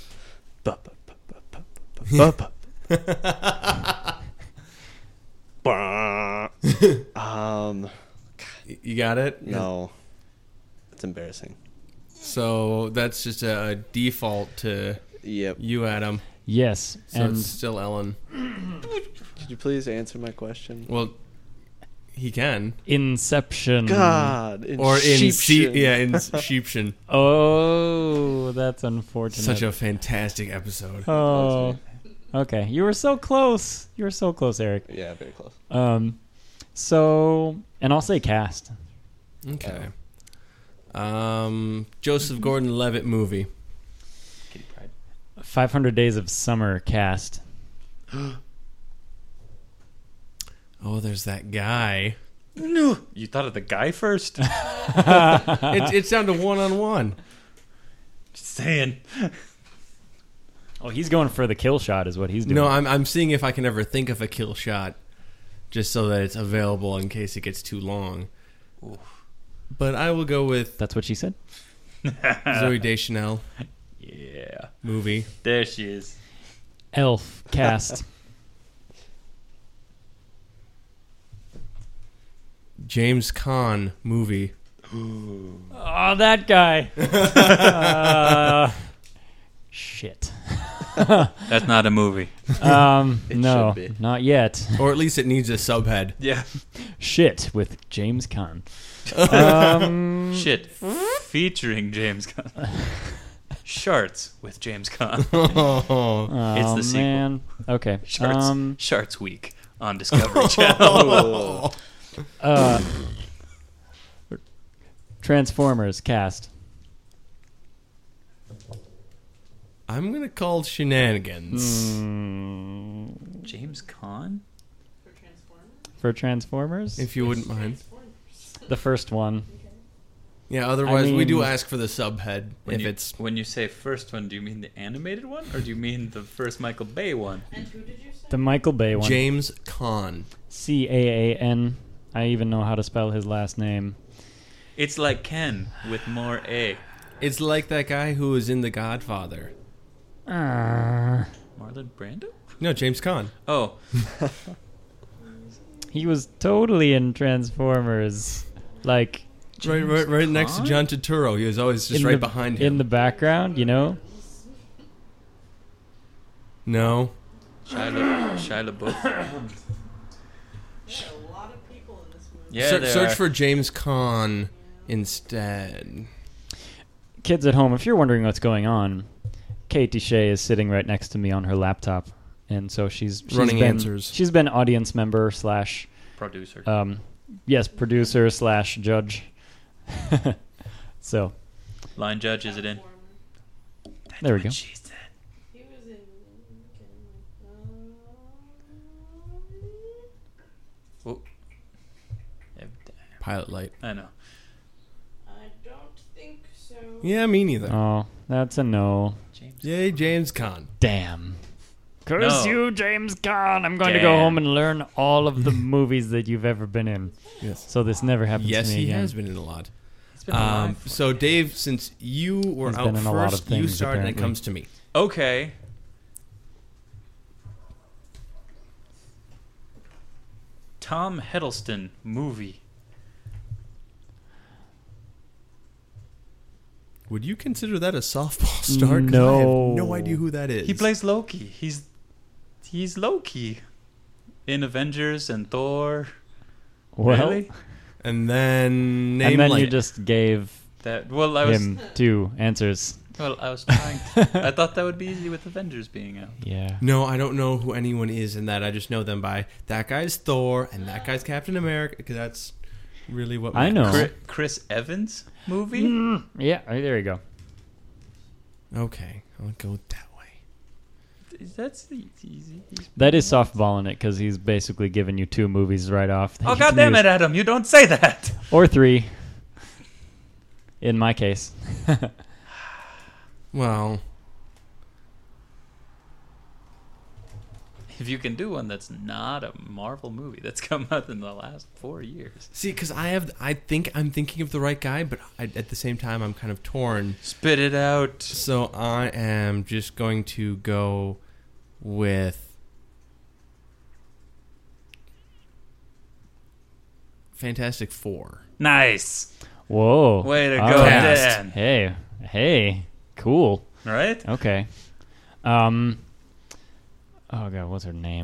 um, Y- You got it? no. It's embarrassing. So that's just a, a default to Yep. you, Adam. Yes. So and it's still Ellen. Could you please answer my question? Well, he can. Inception. God. In Or in sheepshin. se- yeah, in Sheepshin. Oh, that's unfortunate. Such a fantastic episode. Oh. Okay. You were so close. You were so close, Eric. Yeah, very close. Um so and I'll say cast. Okay. Um, Joseph Gordon-Levitt movie. Kitty Pryde. five hundred Days of Summer cast. Oh, there's that guy. No. You thought of the guy first? It's it's down to one on one. Just saying. Oh, he's going for the kill shot is what he's doing. No, I'm I'm seeing if I can ever think of a kill shot, just so that it's available in case it gets too long. Oof. But I will go with That's what she said. Zoe Deschanel Yeah. movie. There she is. Elf cast. James Caan movie. Oh, that guy. uh, shit. That's not a movie. Um, It no, should be. not yet. Or at least it needs a subhead. Yeah. Shit with James Caan. Um, Shit. Featuring James Caan. Sharts with James Caan. Oh, oh, It's the sequel. man. Okay. Sharts, Um, Sharts Week on Discovery Channel. uh, Transformers cast. I'm gonna call shenanigans. Mm, James Caan? for Transformers? If you wouldn't mind. The first one. Yeah, otherwise I we do mean- ask for the subhead When if you, it's when you say first one, do you mean the animated one or do you mean the first Michael Bay one? The Michael Bay one. James Caan. C A A N. I even know how to spell his last name. It's like Ken with more A. It's like that guy who was in The Godfather. Uh, Marlon Brando? No, James Caan. Oh, he was totally in Transformers. Like, Right, right, right next to Caan? John Turturro. He was always just in right the, behind him. in the background, you know? No. Shia, La- Shia LaBeouf. a lot of people in this movie. Yeah, Ser- there search are. for James Caan instead. Kids at home, if you're wondering what's going on, Katie Shea is sitting right next to me on her laptop. And so she's, she's Running been, answers. She's been audience member slash, producer. um, yes, producer slash judge. So, Line judge, is it in? there we go. She said. He was in. Oh. Pilot light. I know. I don't think so. Yeah, me neither. Oh, that's a no. James. Yay, James Caan. Damn. Curse No. you, James Caan. I'm going to go Damn. home and learn all of the movies that you've ever been in. Yes. So this never happens Yes, to me he again. has been in a lot. He's been alive Um, for- so, Dave, since you were He's out been in a lot of first, you things, start and it apparently. comes to me. Okay. Tom Hiddleston movie. Would you consider that a softball start? 'Cause I No. have no idea who that is. He plays Loki. He's he's Loki in Avengers and Thor. Well, Really? And then name and then like you just gave That well, I was him two answers. well, I was trying. To, I thought that would be easy with Avengers being out. Yeah. No, I don't know who anyone is in that. I just know them by that guy's Thor and that guy's Captain America. Because that's really what I know. matters. Chris, Chris Evans movie. Mm, yeah, right, there you go. Okay, I'll go that way. That's easy. That is softballing it because he's basically giving you two movies right off. that Oh you God can damn use. it, Adam! You don't say that. Or three. In my case. Well, If you can do one that's not a Marvel movie that's come out in the last four years, see, because I have, I think I'm thinking of the right guy, but I, at the same time, I'm kind of torn. spit it out. So I am just going to go with Fantastic Four. Nice. Whoa. Way to All go, right. Dan. Hey. Hey. Cool. Right? Okay. Um. Oh God, what's her name?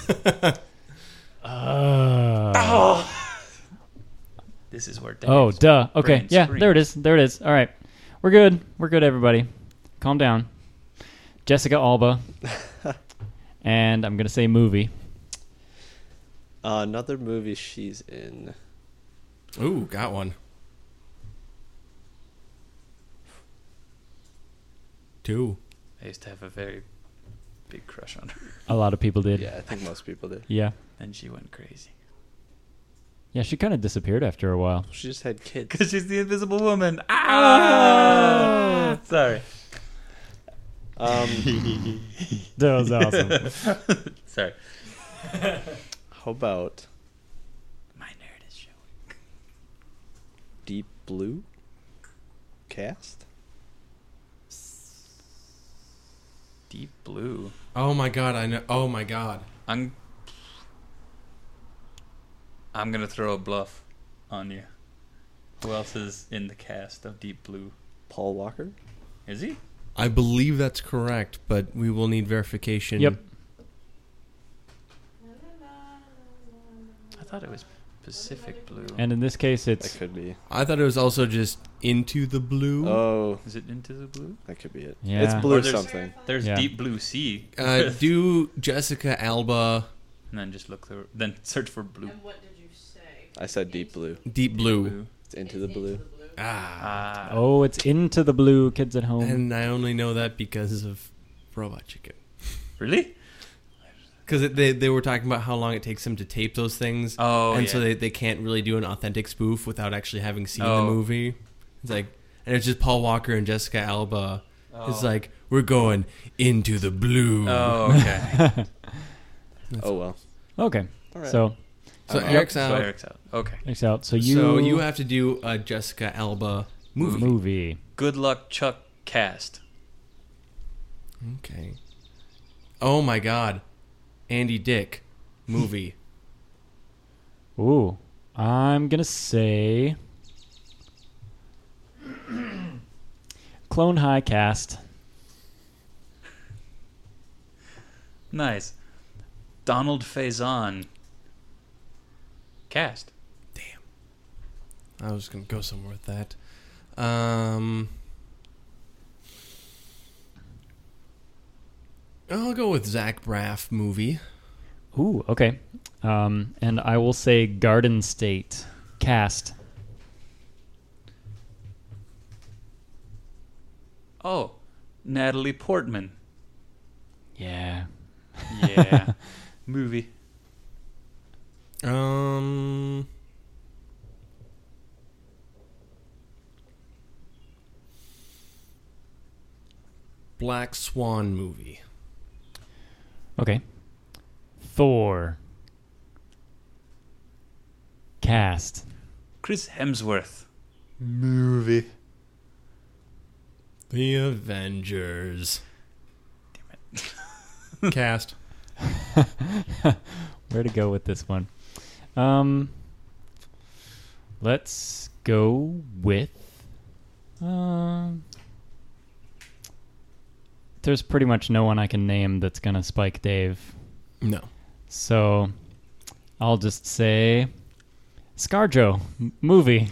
uh, Oh. This is where. Dan oh, duh. Okay. brain Yeah, screams. there it is. There it is. All right. We're good. We're good, everybody. Calm down. Jessica Alba. And I'm gonna say movie. Uh, another movie she's in. Ooh, got one. Two. I used to have a very big crush on her. A lot of people did. Yeah, I think most people did. Yeah. Then she went crazy. Yeah, she kind of disappeared after a while. She just had kids. Because she's the Invisible Woman. Ah! Sorry. Um, That was awesome. Sorry. how about My nerd is showing. Deep Blue cast? Deep Blue. Oh my god, I know. Oh my god. I'm. I'm gonna throw a bluff on you. Who else is in the cast of Deep Blue? Paul Walker? Is he? I believe that's correct, but we will need verification. Yep. I thought it was Pacific Blue. And in this case, That it's could be. I thought it was also just Into the Blue. Oh, Is it Into the Blue? that could be it. Yeah. It's blue Or there's- something. There's Yeah. Deep Blue Sea. Uh, do Jessica Alba And then just look through. Then search for blue. And what did you say? I said Deep Blue. Deep Blue. It's into the blue. Ah. Ah. oh, it's Into the Blue, kids at home. And I only know that because of Robot Chicken. Really? Because they, they were talking about how long it takes them to tape those things. Oh, and yeah. so they, they can't really do an authentic spoof without actually having seen Oh. the movie. It's like, and it's just Paul Walker and Jessica Alba. Oh. It's like, we're going into the blue. Oh, okay. Oh, well. Okay. All right. So, So Oh, Eric's so out. Eric's out. Okay. next out. So you. So you have to do a Jessica Alba movie. movie. Good luck, Chuck cast. Okay. Oh my god. Andy Dick movie. Ooh. I'm going to say. Clone High cast. Nice. Donald Faison cast. I was going to go somewhere with that. Um, I'll go with Zach Braff movie. Ooh, okay. Um, and I will say Garden State cast. Oh, Natalie Portman. Yeah. Yeah. Movie. Um, Black Swan movie. Okay. Thor cast. Chris Hemsworth. Movie. The Avengers. Damn it. Cast. Where to go with this one? Um, let's go with. Um, there's pretty much no one I can name that's gonna spike Dave, No. so I'll just say ScarJo m- movie.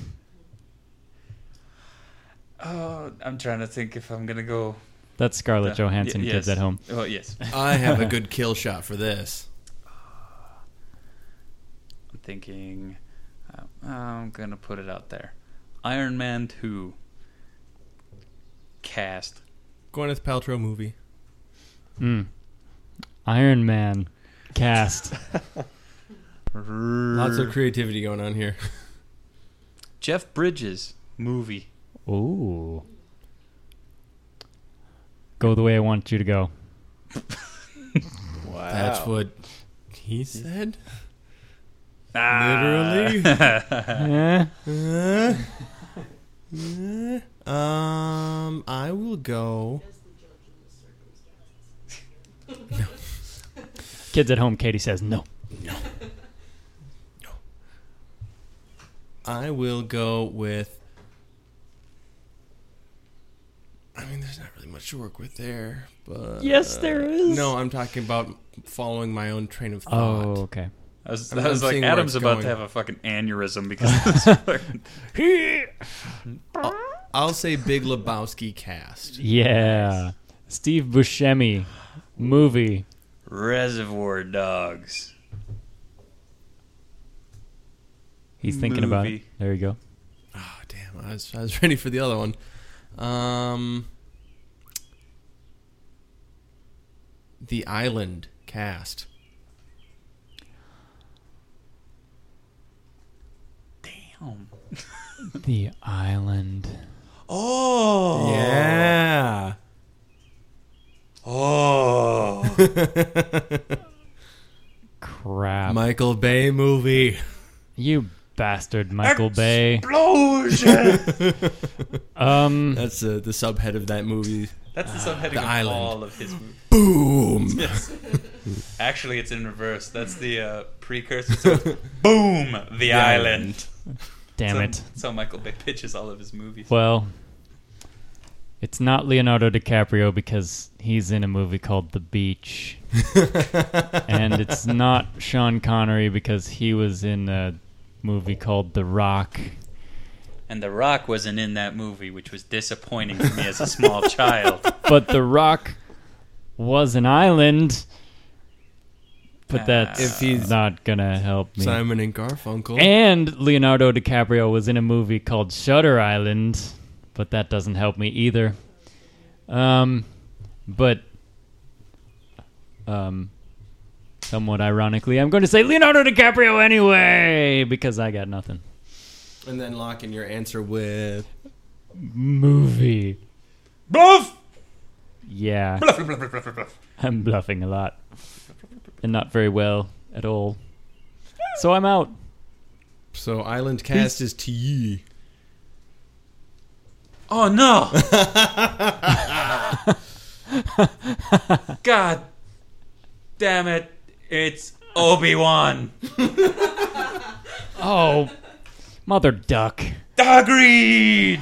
Oh, I'm trying to think if I'm gonna go. That's Scarlett Yeah, Johansson. y- Kids yes. at home. Oh yes. I have a good kill shot for this. I'm thinking. Uh, I'm gonna put it out there. Iron Man two. Cast. Gwyneth Paltrow movie. Mm. Iron Man cast. Lots of creativity going on here. Jeff Bridges movie. Ooh. Go the way I want you to go. Wow. That's what he said. Ah. Literally. Eh? Uh, uh, um, I will go. As the judge in the circumstances. Kids at home, Katie says no. I will go with. I mean, there's not really much to work with there, but Yes, there is. No, I'm talking about following my own train of Oh, thought. okay. I was, I'm- I was I'm like, seeing where Adam's it's about going. to have a fucking aneurysm because of this fucking- I'll, I'll say Big Lebowski cast. Yeah. Steve Buscemi movie. Reservoir Dogs. He's thinking about it. Movie. There you go. Oh, damn! I was I was ready for the other one. Um, The Island cast. Damn. The Island. Oh. Yeah. Oh. Crap. Michael Bay movie. You bastard, Michael Bay. Explosion. Um, That's uh, the subhead of that movie. That's the subheading The of Island. all of his movies. Boom. Yes. Actually, it's in reverse. That's the uh, precursor to Boom, The, The Island. damn so, it. So Michael Bay pitches all of his movies. Well, it's not Leonardo DiCaprio because he's in a movie called The Beach. And it's not Sean Connery because he was in a movie called The Rock. And The Rock wasn't in that movie, which was disappointing for me as a small child. But The Rock was an island. But that's If he's not gonna help me. Simon and Garfunkel. And Leonardo DiCaprio was in a movie called Shutter Island, but that doesn't help me either. Um, but um, somewhat ironically, I'm going to say Leonardo DiCaprio anyway because I got nothing. And then lock in your answer with Movie. Bluff! Yeah, Bluff, bluff, bluff, bluff, bluff. I'm bluffing a lot, and not very well at all. So I'm out. so Island cast is to ye. Oh, no! God damn it. It's Obi-Wan. Oh, mother duck. Agreed!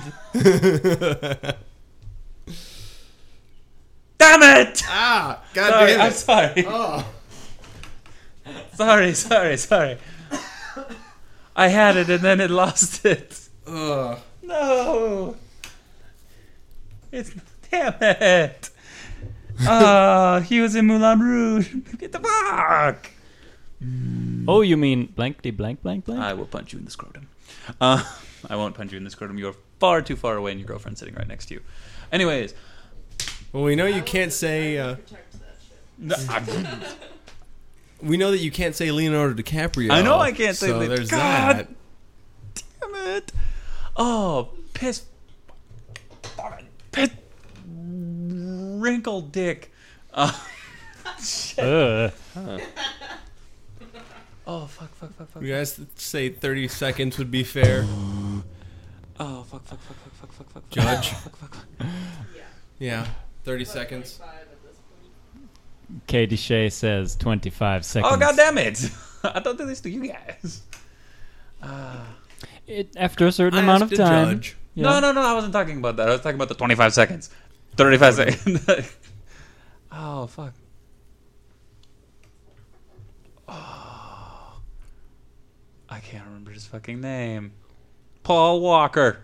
Damn it! Ah, god Sorry, damn I'm it. sorry. Oh. Sorry, sorry, sorry. I had it and then it lost it. Ugh. No. It's damn it. Ah, he was in Moulin Rouge. Get the fuck. Oh, you mean blankety blank blank blank? I will punch you in the scrotum. Uh, I won't punch you in the scrotum. You're far too far away, and your girlfriend's sitting right next to you. Anyways, Well, we know you can't say. Uh, Protect that shit. no, I, we know that you can't say Leonardo DiCaprio. I know I can't say So Le- there's God. that. damn it. Oh, piss. Piss. Wrinkle dick. Uh, Ugh. oh, fuck, fuck, fuck, fuck. You guys say thirty seconds would be fair. Oh, fuck, fuck, fuck, fuck, fuck, fuck, fuck. Judge. Fuck, fuck, fuck. Yeah. Yeah, thirty About seconds. twenty-five at this point. Katie Shea says twenty-five seconds. Oh, god damn it. I don't do this to you guys. Uh, It, after a certain I amount asked of a time. judge. Yeah. No, no, no, I wasn't talking about that. I was talking about the twenty-five seconds. thirty-five seconds. Oh, fuck. Oh. I can't remember his fucking name. Paul Walker.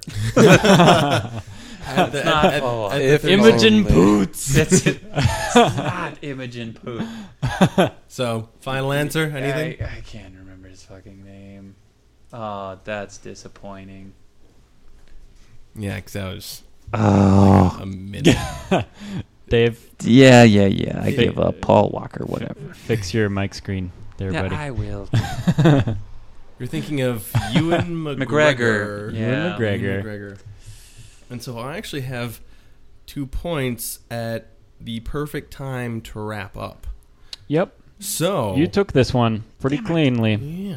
At the- not at- Paul. at the If thirty- Imogen only. Poots. That's it. It's not Imogen Pooh. So, final answer? Anything? I, I can't remember his fucking name. Oh, that's disappointing. Yeah, because that was Oh. a minute. Dave, Yeah, yeah, yeah. I Hey. give up. Paul Walker, whatever. fix your mic screen there, Yeah, buddy. I will. You're thinking of Ewan McGregor. McGregor. Ewan Yeah. McGregor. Ewan McGregor. And so I actually have two points at the perfect time to wrap up. Yep. So You took this one pretty cleanly. yeah.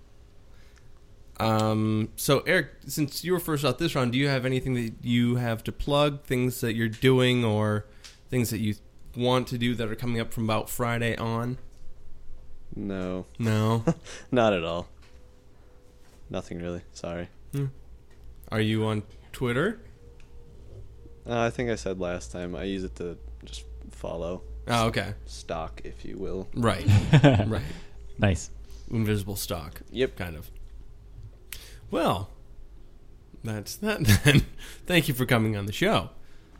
Um. So Eric, since you were first out this round, do you have anything that you have to plug? Things that you're doing, or things that you want to do that are coming up from about Friday on? No, No. not at all. Nothing really. Sorry. Are you on Twitter? Uh, I think I said last time I use it to just follow Oh, okay. stock, if you will. Right. Right. Nice. Invisible stock. Yep. Kind of. Well, that's that then. Thank you for coming on the show.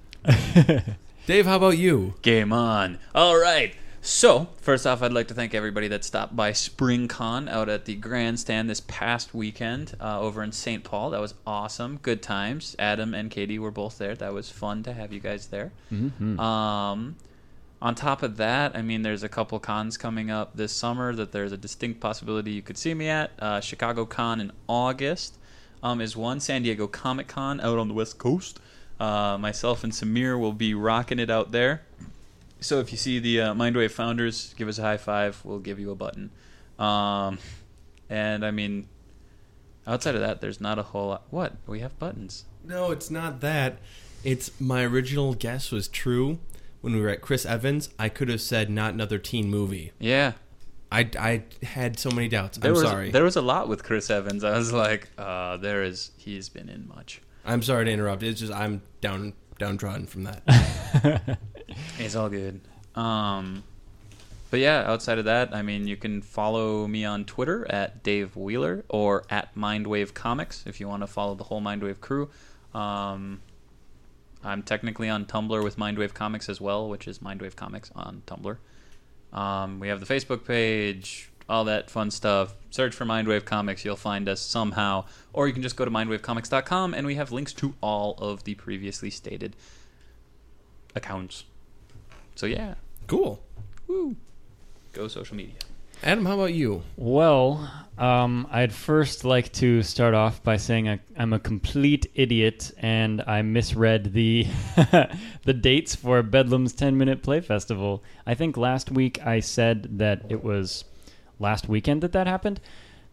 Dave, how about you? Game on. All right. So, first off, I'd like to thank everybody that stopped by SpringCon out at the Grandstand this past weekend uh, over in Saint Paul. That was awesome. Good times. Adam and Katie were both there. That was fun to have you guys there. Mm-hmm. Um, on top of that, I mean, there's a couple cons coming up this summer that there's a distinct possibility you could see me at. Uh, Chicago Con in August um, is one. San Diego Comic Con out on the West Coast. Uh, myself and Samir will be rocking it out there. So if you see the uh, Mindwave founders, give us a high five. We'll give you a button. Um, and, I mean, outside of that, there's not a whole lot. What? We have buttons. No, it's not that. It's my original guess was true. When we were at Chris Evans, I could have said not another teen movie. Yeah. I, I had so many doubts. There I'm was, sorry. There was a lot with Chris Evans. I was like, uh, there is, he's been in much. I'm sorry to interrupt. It's just I'm down downtrodden from that. It's all good. Um, but yeah, outside of that, I mean, you can follow me on Twitter at Dave Wheeler or at Mindwave Comics if you want to follow the whole Mindwave crew. Um, I'm technically on Tumblr with Mindwave Comics as well, which is Mindwave Comics on Tumblr. Um, we have the Facebook page, all that fun stuff. Search for Mindwave Comics, you'll find us somehow. Or you can just go to mindwave comics dot com, and we have links to all of the previously stated accounts. So yeah, Cool. woo, go social media. Adam, how about you? Well, um, I'd first like to start off by saying I, I'm a complete idiot and I misread the the dates for Bedlam's ten minute Play Festival. I think last week I said that it was last weekend that that happened,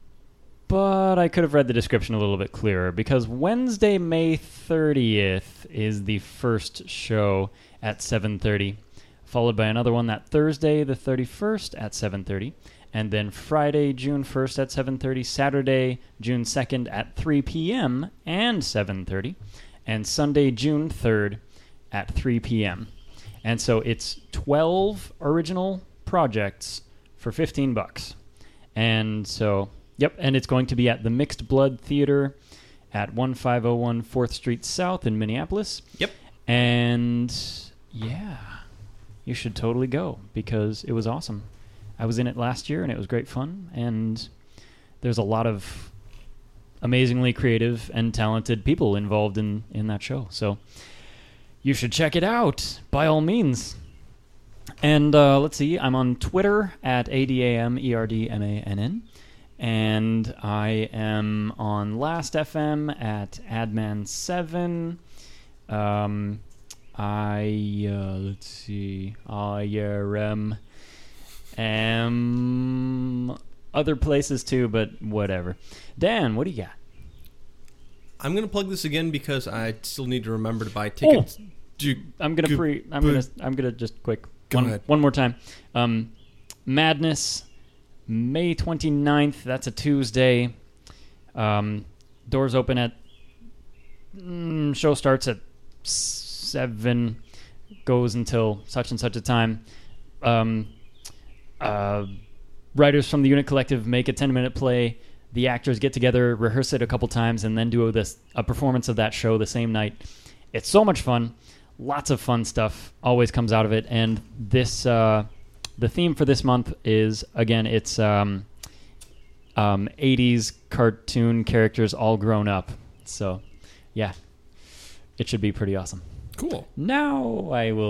but I could have read the description a little bit clearer because Wednesday, May thirtieth is the first show at seven thirty, followed by another one that Thursday, the thirty-first at seven thirty. And then Friday, June first at seven thirty, Saturday, June second at three p.m. and seven thirty, and Sunday, June third at three p.m. And so it's twelve original projects for fifteen bucks. And so, yep, and it's going to be at the Mixed Blood Theater at fifteen oh one fourth Street South in Minneapolis. Yep. And yeah, you should totally go because it was awesome. I was in it last year, and it was great fun, and there's a lot of amazingly creative and talented people involved in, in that show. So you should check it out, by all means. And uh, let's see, I'm on Twitter at A D A M E R D M A N N, and I am on Last F M at Adman seven. Um, I, uh, let's see, I um... Um, other places too, but whatever. Dan, what do you got? I'm gonna plug this again because I still need to remember to buy tickets. Do- I'm gonna Good- pre. I'm good. gonna. I'm gonna just quick. Go one, ahead. one more time. Um, Madness, May twenty-ninth. That's a Tuesday. Um, doors open at. Mm, show starts at seven. Goes until such and such a time. Um. Uh, writers from the Unit Collective make a ten-minute play. The actors get together, rehearse it a couple times, and then do this a performance of that show the same night. It's so much fun. Lots of fun stuff always comes out of it. And this, uh, the theme for this month is, again, it's um, um, eighties cartoon characters all grown up. So, yeah, it should be pretty awesome. Cool. Now I will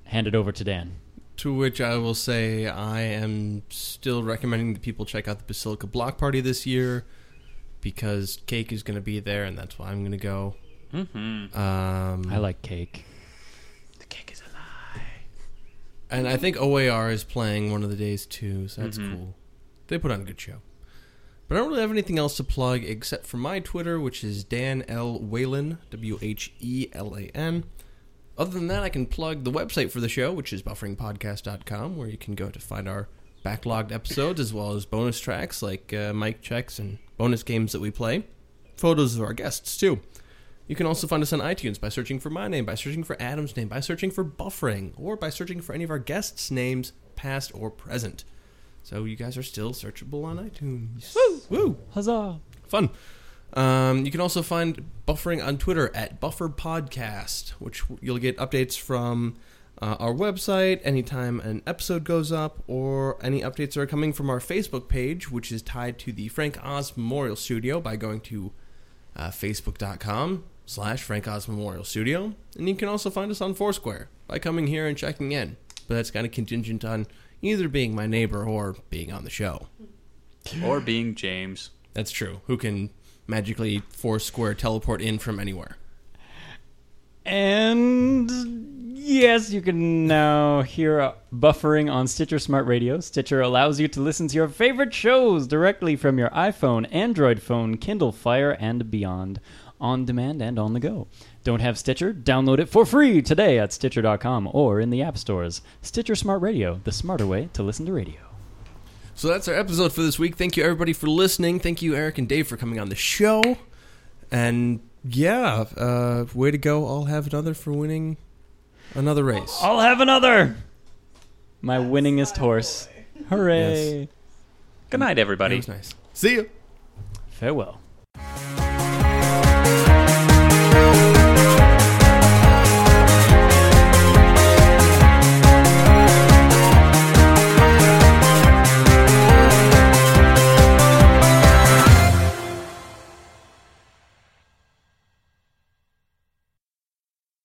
hand it over to Dan. To which I will say I am still recommending that people check out the Basilica Block Party this year because Cake is going to be there, and that's why I'm going to go. Mm-hmm. Um, I like cake. The cake is a lie. and I think O A R is playing one of the days too, so that's Mhm. cool. They put on a good show. But I don't really have anything else to plug except for my Twitter, which is Dan L. Whalen, W H E L A N. Other than that, I can plug the website for the show, which is buffering podcast dot com, where you can go to find our backlogged episodes as well as bonus tracks like uh, mic checks and bonus games that we play. Photos of our guests, too. You can also find us on iTunes by searching for my name, by searching for Adam's name, by searching for Buffering, or by searching for any of our guests' names, past or present. So you guys are still searchable on iTunes. Woo! Woo! Huzzah! Fun. Um, you can also find Buffering on Twitter at Buffer Podcast, which you'll get updates from uh, our website anytime an episode goes up, or any updates that are coming from our Facebook page, which is tied to the Frank Oz Memorial Studio by going to uh, facebook.com slash Frank Oz Memorial Studio. And you can also find us on Foursquare by coming here and checking in. But that's kind of contingent on either being my neighbor or being on the show. Or being James. That's true. Who can magically Foursquare teleport in from anywhere. And yes, you can now hear uh, Buffering on Stitcher Smart Radio. Stitcher allows you to listen to your favorite shows directly from your iPhone, Android phone, Kindle Fire, and beyond, on demand and on the go. Don't have Stitcher? Download it for free today at Stitcher dot com or in the app stores. Stitcher Smart Radio, the smarter way to listen to radio. So that's our episode for this week. Thank you, everybody, for listening. Thank you, Eric and Dave, for coming on the show. And, yeah, uh, way to go. I'll have another for winning another race. I'll have another! My winningest horse. Hooray! Yes. Good night, That everybody. was nice. See you. Farewell.